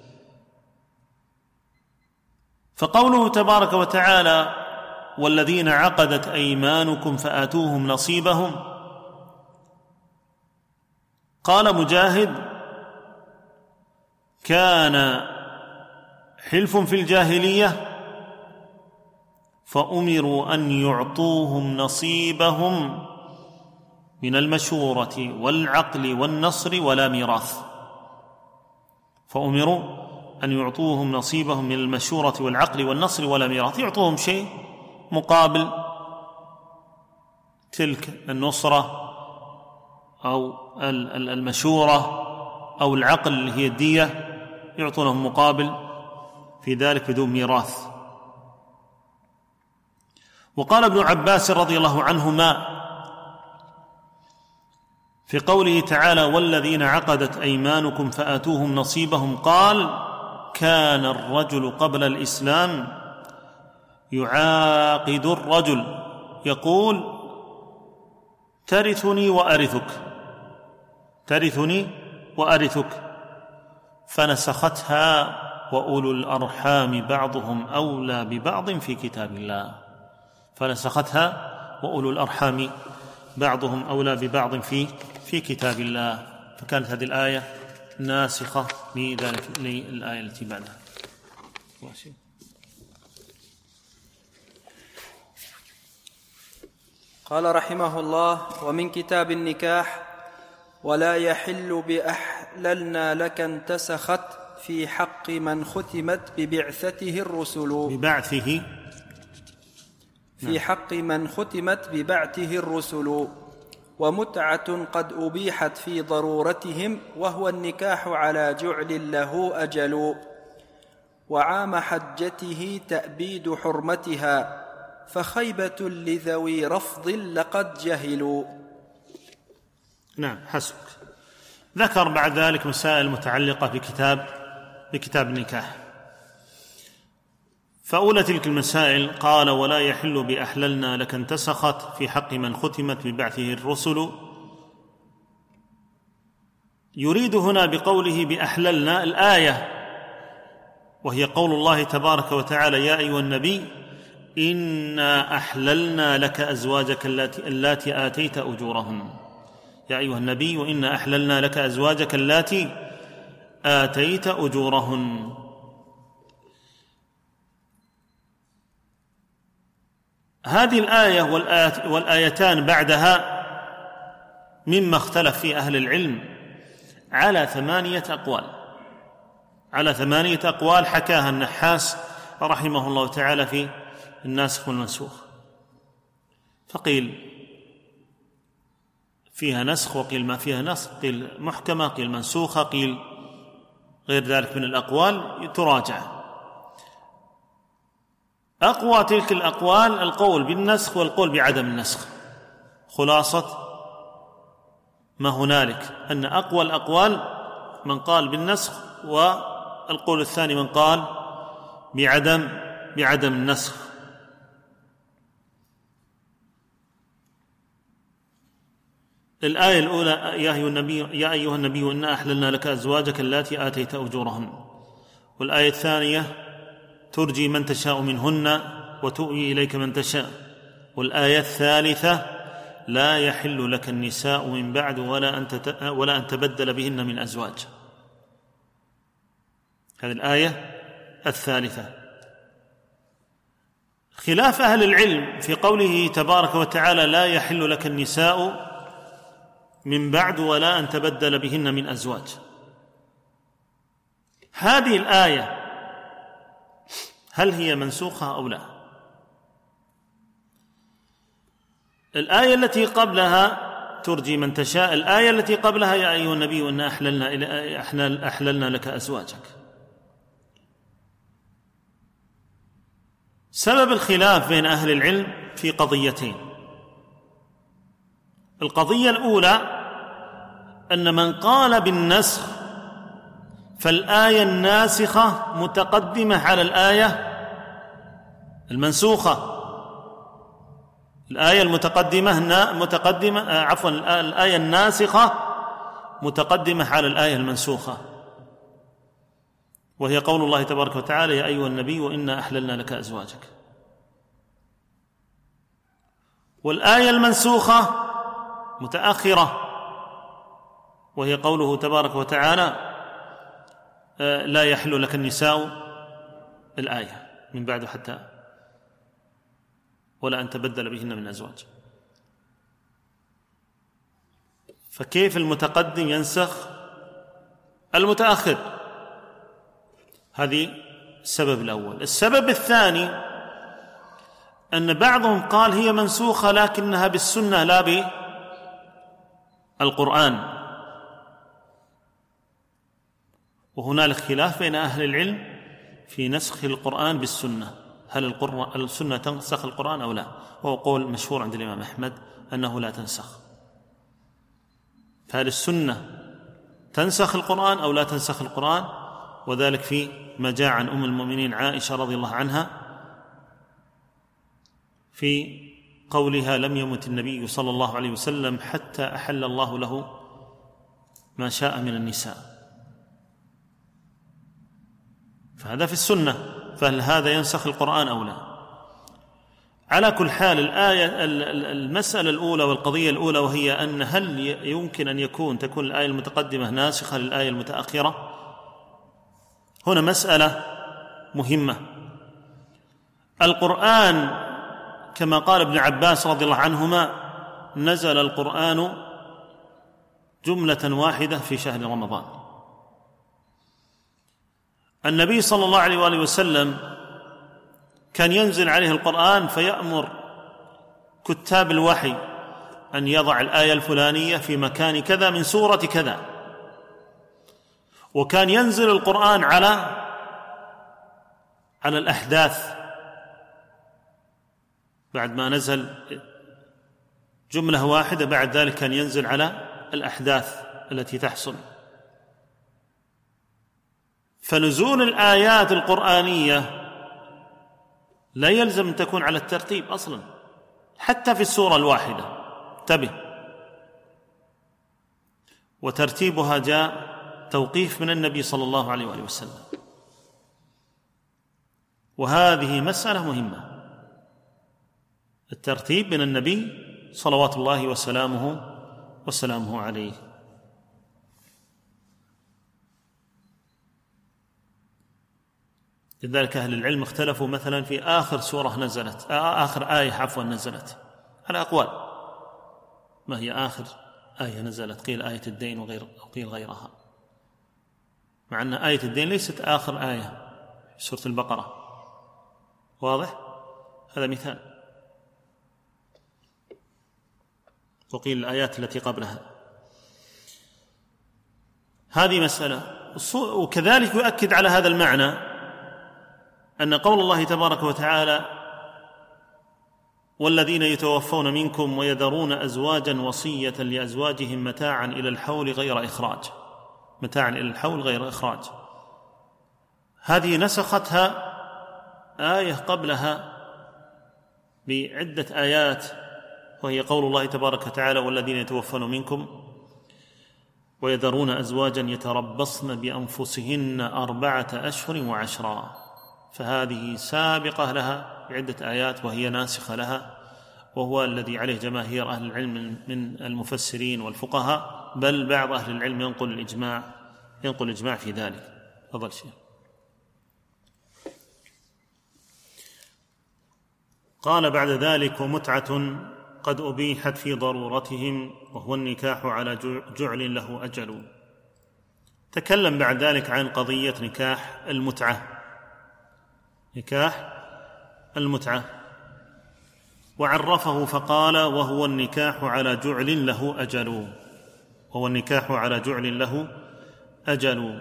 فقوله تبارك وتعالى: والذين عقدت أيمانكم فآتوهم نصيبهم، قال مجاهد: كان حلف في الجاهلية فأمروا أن يعطوهم نصيبهم من المشورة والعقل والنصر ولا ميراث. فأمروا أن يعطوهم نصيبهم من المشورة والعقل والنصر ولا ميراث، يعطوهم شيء مقابل تلك النصرة أو المشورة أو العقل اللي هي الدية، يعطونهم مقابل في ذلك بدون ميراث. وقال ابن عباس رضي الله عنهما في قوله تعالى: والذين عقدت أيمانكم فآتوهم نصيبهم، قال: كان الرجل قبل الإسلام يعاقد الرجل يقول: ترثني وأرثك، فنسختها وأولو الأرحام بعضهم أولى ببعض في كتاب الله. فنسختها وأولو الأرحام بعضهم أولى ببعض في كتاب الله. فكانت هذه الآية ناسخة للآية التي بعدها. قال رحمه الله: ومن كتاب النكاح: ولا يحل بأحللنا لك انتسخت في حق من ختمت ببعثته الرسل. في حق من ختمت ببعثه الرسل، ومتعة قد أبيحت في ضرورتهم، وهو النكاح على جعل له أجل، وعام حجته تأبيد حرمتها، فخيبة لذوي رفض لقد جهلوا. نعم، حسبك. ذكر بعد ذلك مسائل متعلقة بكتاب النكاح. فأولى تلك المسائل قال: ولا يحل بأحللنا لك انتسخت في حق من ختمت ببعثه الرسل. يريد هنا بقوله بأحللنا الآية، وهي قول الله تبارك وتعالى: يا أيها النبي إنا أحللنا لك أزواجك اللاتي آتيت أجورهن. يا أيها النبي وإنا أحللنا لك أزواجك اللاتي آتيت أجورهن. هذه الآية والآيتان بعدها مما اختلف فيه أهل العلم على 8 أقوال حكاها النحاس رحمه الله تعالى في الناسخ والمنسوخ. فقيل فيها نسخ، وقيل ما فيها نسخ، قيل محكمة، قيل منسوخة، قيل غير ذلك من الأقوال تراجع. أقوى تلك الأقوال القول بالنسخ والقول بعدم النسخ، خلاصة ما هنالك أن أقوى الأقوال من قال بالنسخ، والقول الثاني من قال بعدم النسخ. الآية الأولى: يا أيها النبي إنا أحللنا لك أزواجك اللاتي آتيت أجورهن. والآية الثانية: ترجي من تشاء منهن وتؤوي إليك من تشاء. والآية الثالثة: لا يحل لك النساء من بعد ولا أن تبدل بهن من أزواج. هذه الآية الثالثة. خلاف أهل العلم في قوله تبارك وتعالى: لا يحل لك النساء من بعد ولا أن تبدل بهن من أزواج. هذه الآية هل هي منسوخة أو لا؟ الآية التي قبلها ترجي من تشاء، الآية التي قبلها يا أيها النبي إنا أحللنا لك أزواجك. سبب الخلاف بين أهل العلم في قضيتين. القضية الأولى أن من قال بالنسخ فالآية الناسخة متقدمة على الآية المنسوخة. الآية الآية الناسخة متقدمة على الآية المنسوخة، وهي قول الله تبارك وتعالى: يا أيها النبي إنا أحللنا لك أزواجك. والآية المنسوخة متأخرة، وهي قوله تبارك وتعالى: لا يحل لك النساء، الآية من بعد حتى ولا أن تبدل بهن من أزواج. فكيف المتقدم ينسخ المتأخر؟ هذه السبب الأول. السبب الثاني أن بعضهم قال هي منسوخة لكنها بالسنة لا بالقرآن، وهنالك خلاف بين أهل العلم في نسخ القرآن بالسنة، هل السنة تنسخ القرآن أو لا؟ وهو قول مشهور عند الإمام أحمد أنه لا تنسخ. فهل السنة تنسخ القرآن أو لا تنسخ القرآن؟ وذلك في ما جاء عن أم المؤمنين عائشة رضي الله عنها في قولها: لم يمت النبي صلى الله عليه وسلم حتى أحل الله له ما شاء من النساء. فهذا في السنة، فهل هذا ينسخ القرآن أو لا؟ على كل حال، المسألة الأولى والقضية الأولى وهي أن هل يمكن أن تكون الآية المتقدمة ناسخة للآية المتأخرة؟ هنا مسألة مهمة. القرآن كما قال ابن عباس رضي الله عنهما: نزل القرآن جملة واحدة في شهر رمضان. النبي صلى الله عليه وآله وسلم كان ينزل عليه القرآن فيأمر كتاب الوحي أن يضع الآية الفلانية في مكان كذا من سورة كذا، وكان ينزل القرآن على الأحداث. بعد ما نزل جملة واحدة بعد ذلك كان ينزل على الأحداث التي تحصل. فنزول الآيات القرآنية لا يلزم أن تكون على الترتيب أصلا، حتى في السورة الواحدة. انتبه، وترتيبها جاء توقيف من النبي صلى الله عليه وآله وسلم، وهذه مسألة مهمة. الترتيب من النبي صلوات الله وسلامه عليه. لذلك أهل العلم اختلفوا مثلا في آخر آية نزلت على أقوال. ما هي آخر آية نزلت؟ قيل آية الدين وقيل غيرها، مع أن آية الدين ليست آخر آية في سورة البقرة. واضح؟ هذا مثال. وقيل الآيات التي قبلها. هذه مسألة. وكذلك يؤكد على هذا المعنى أن قول الله تبارك وتعالى: والذين يتوفون منكم ويذرون أزواجا وصية لأزواجهم متاعا إلى الحول غير إخراج. هذه نسختها آية قبلها بعدة آيات، وهي قول الله تبارك وتعالى: والذين يتوفون منكم ويذرون أزواجا يتربصن بأنفسهن 4 أشهر و10. فهذه سابقة لها بعدة آيات وهي ناسخة لها، وهو الذي عليه جماهير أهل العلم من المفسرين والفقهاء، بل بعض أهل العلم ينقل الإجماع في ذلك. تفضل شيخ. قال بعد ذلك: ومتعة قد أبيحت في ضرورتهم، وهو النكاح على جعل له أجل. تكلم بعد ذلك عن قضية نكاح المتعة وعرفه فقال: وهو النكاح على جعل له أجل.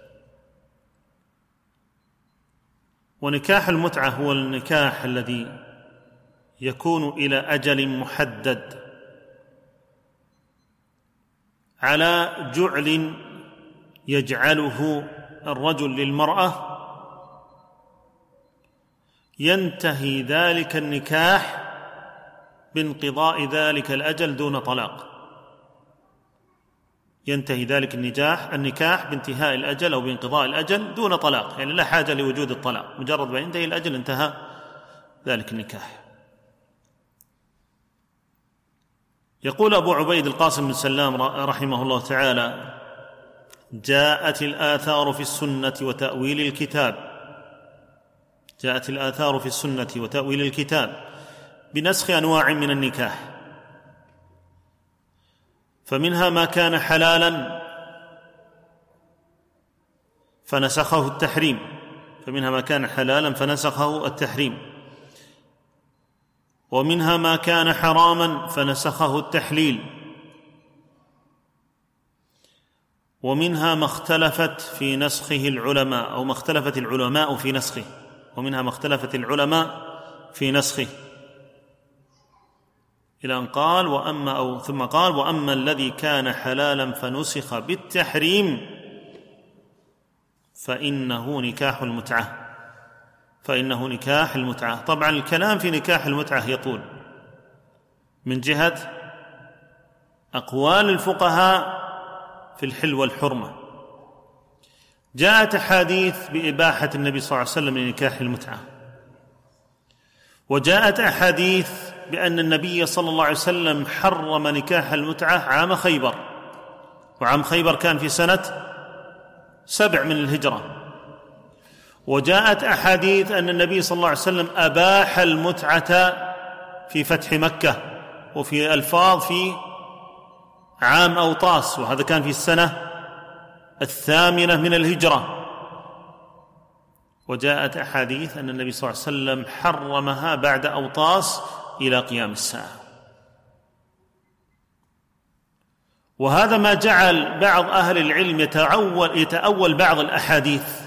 ونكاح المتعة هو النكاح الذي يكون إلى أجل محدد على جعل يجعله الرجل للمرأة، ينتهي ذلك النكاح بانقضاء ذلك الأجل دون طلاق. ينتهي ذلك النكاح بانتهاء الأجل أو بانقضاء الأجل دون طلاق، يعني لا حاجة لوجود الطلاق، مجرد ما ينتهي الأجل انتهى ذلك النكاح. يقول أبو عبيد القاسم بن سلام رحمه الله تعالى: جاءت الآثار في السنة وتأويل الكتاب بنسخ أنواع من النكاح، فمنها ما كان حلالا فنسخه التحريم، ومنها ما كان حراما فنسخه التحليل، ومنها ما اختلفت في نسخه العلماء أو ما اختلفت العلماء في نسخه، إلى أن قال: ثم قال: وأما الذي كان حلالا فنسخ بالتحريم فإنه نكاح المتعة. طبعا الكلام في نكاح المتعة يطول من جهة أقوال الفقهاء في الحل والحرمة. جاءت أحاديث بإباحة النبي صلى الله عليه وسلم لنكاح المتعة، وجاءت أحاديث بأن النبي صلى الله عليه وسلم حرم نكاح المتعة عام خيبر، وعام خيبر كان في سنة 7 من الهجرة. وجاءت أحاديث أن النبي صلى الله عليه وسلم أباح المتعة في فتح مكة، وفي ألفاظ في عام أوطاس، وهذا كان في السنة 8 من الهجرة. وجاءت أحاديث أن النبي صلى الله عليه وسلم حرمها بعد أوطاس إلى قيام الساعة. وهذا ما جعل بعض أهل العلم يتأول بعض الأحاديث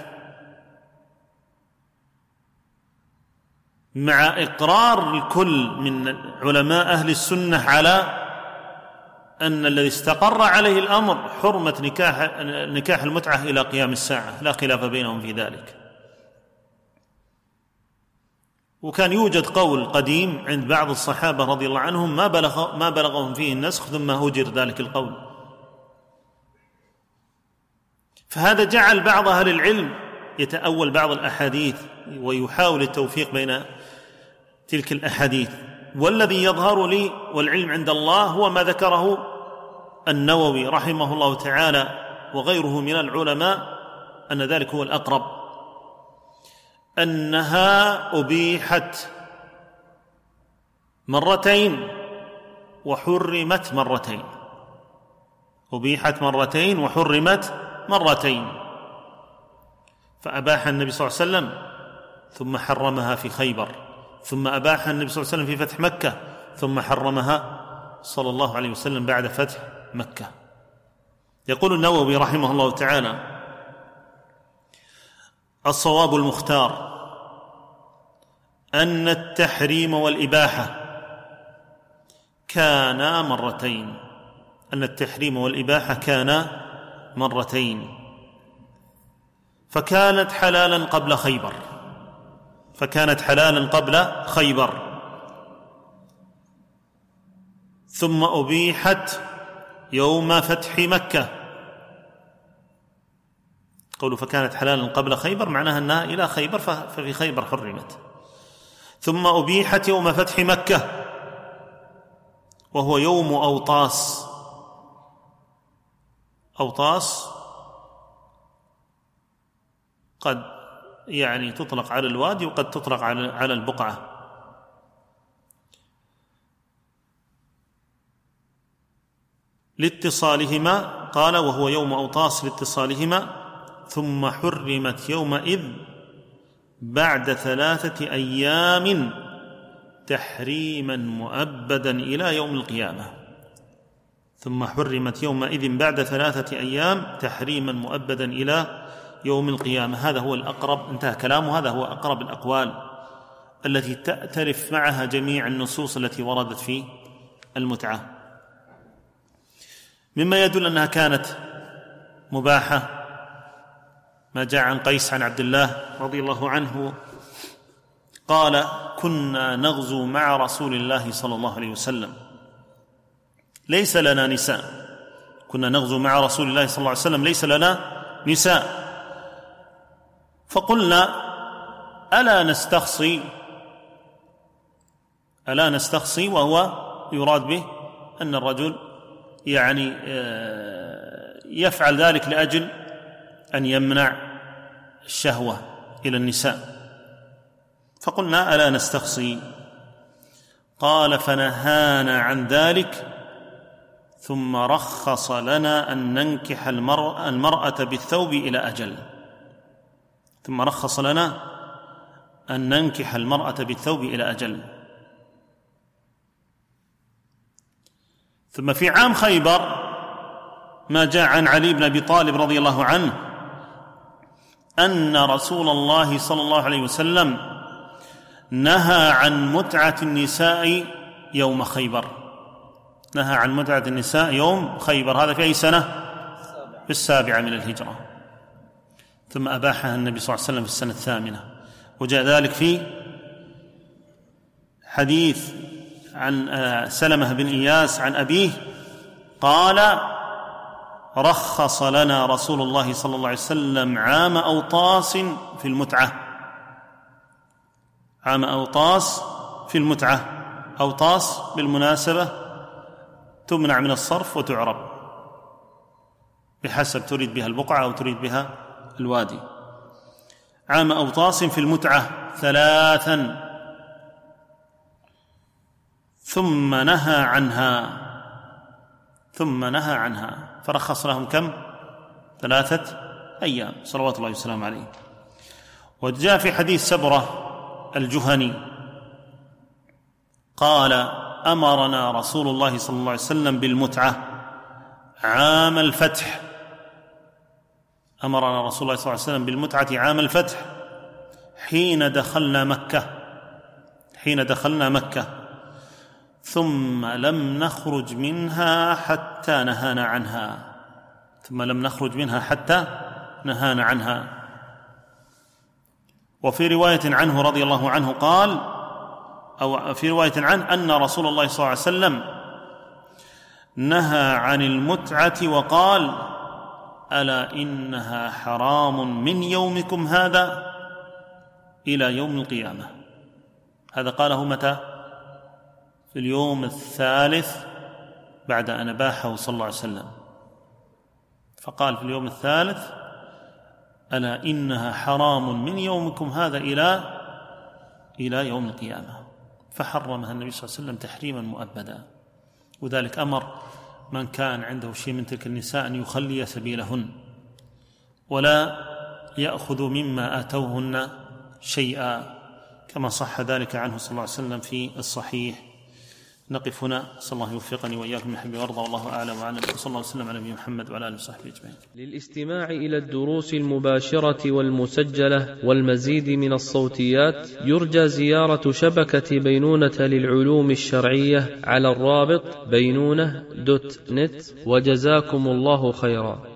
مع إقرار الكل من علماء أهل السنة على أن الذي استقر عليه الأمر حرمة نكاح المتعة إلى قيام الساعة، لا خلاف بينهم في ذلك. وكان يوجد قول قديم عند بعض الصحابة رضي الله عنهم ما بلغهم فيه النسخ ثم هجر ذلك القول. فهذا جعل بعض أهل العلم يتأول بعض الأحاديث ويحاول التوفيق بين تلك الأحاديث. والذي يظهر لي والعلم عند الله هو ما ذكره النووي رحمه الله تعالى وغيره من العلماء، أن ذلك هو الأقرب، أنها أبيحت مرتين وحرمت مرتين، أبيحت مرتين وحرمت مرتين. فأباح النبي صلى الله عليه وسلم ثم حرمها في خيبر، ثم أباح النبي صلى الله عليه وسلم في فتح مكة، ثم حرمها صلى الله عليه وسلم بعد فتح مكة. يقول النووي رحمه الله تعالى: الصواب المختار أن التحريم والإباحة كانا مرتين، أن التحريم والإباحة كانا مرتين. فكانت حلالا قبل خيبر، ثم أبيحت يوم فتح مكة. قولوا فكانت حلالا قبل خيبر معناها أنها إلى خيبر، ففي خيبر حرمت. ثم أبيحت يوم فتح مكة وهو يوم أوطاس. أوطاس قد يعني تطلق على الوادي وقد تطلق على البقعة. لاتصالهما، قال وهو يوم أوطاس لاتصالهما. ثم حرمت يومئذ بعد 3 أيام تحريما مؤبدا إلى يوم القيامة. ثم حرمت يومئذ بعد 3 أيام تحريما مؤبدا إلى يوم القيامة. هذا هو الأقرب، انتهى كلامه، هذا هو أقرب الأقوال التي تأتلف معها جميع النصوص التي وردت في المتعة، مما يدل أنها كانت مباحة ما جاء عن قيس عن عبد الله رضي الله عنه قال: كنا نغزو مع رسول الله صلى الله عليه وسلم ليس لنا نساء. كنا نغزو مع رسول الله صلى الله عليه وسلم ليس لنا نساء، فقلنا: ألا نستخصي، وهو يراد به أن الرجل يعني يفعل ذلك لأجل أن يمنع الشهوة إلى النساء. فقلنا: ألا نستخصي؟ قال: فنهانا عن ذلك، ثم رخص لنا أن ننكح المرأة بالثوب إلى أجل. ثم رخص لنا أن ننكح المرأة بالثوب إلى أجل. ثم في عام خيبر ما جاء عن علي بن أبي طالب رضي الله عنه أن رسول الله صلى الله عليه وسلم نهى عن متعة النساء يوم خيبر. نهى عن متعة النساء يوم خيبر. هذا في أي سنة؟ في 7 من الهجرة. ثم أباحها النبي صلى الله عليه وسلم في السنة 8. وجاء ذلك في حديث عن سلمة بن إياس عن أبيه قال: رخص لنا رسول الله صلى الله عليه وسلم عام أوطاس في المتعة. عام أوطاس في المتعة. أوطاس بالمناسبة تمنع من الصرف وتعرب بحسب تريد بها البقعة أو تريد بها الوادي. عام أوطاس في المتعة 3، ثم نهى عنها فرخص لهم كم؟ 3 أيام صلوات الله وسلامه عليه. وجاء في حديث سبرة الجهني قال: أمرنا رسول الله صلى الله عليه وسلم بالمتعة عام الفتح. أمرنا رسول الله صلى الله عليه وسلم بالمتعة عام الفتح حين دخلنا مكة، ثم لم نخرج منها حتى نهانا عنها. وفي رواية عنه رضي الله عنه قال، أو في رواية عنه أن رسول الله صلى الله عليه وسلم نهى عن المتعة وقال: ألا إنها حرام من يومكم هذا إلى يوم القيامة. هذا قاله متى؟ في اليوم 3 بعد أن أباحه صلى الله عليه وسلم. فقال في اليوم 3: ألا إنها حرام من يومكم هذا إلى يوم القيامة. فحرمها النبي صلى الله عليه وسلم تحريما مؤبدا. وذلك أمر من كان عنده شيء من تلك النساء أن يخلي سبيلهن ولا يأخذ مما آتوهن شيئا، كما صح ذلك عنه صلى الله عليه وسلم في الصحيح. نقف هنا. صلى الله يوفقني وإياكم من حبه وارضى، والله أعلم وأعلم، وصلى الله وسلم على نبينا محمد وعلى آله وصحبه أجمعين. للاستماع إلى الدروس المباشرة والمسجلة والمزيد من الصوتيات يرجى زيارة شبكة بينونة للعلوم الشرعية على الرابط بينونة.net. وجزاكم الله خيرا.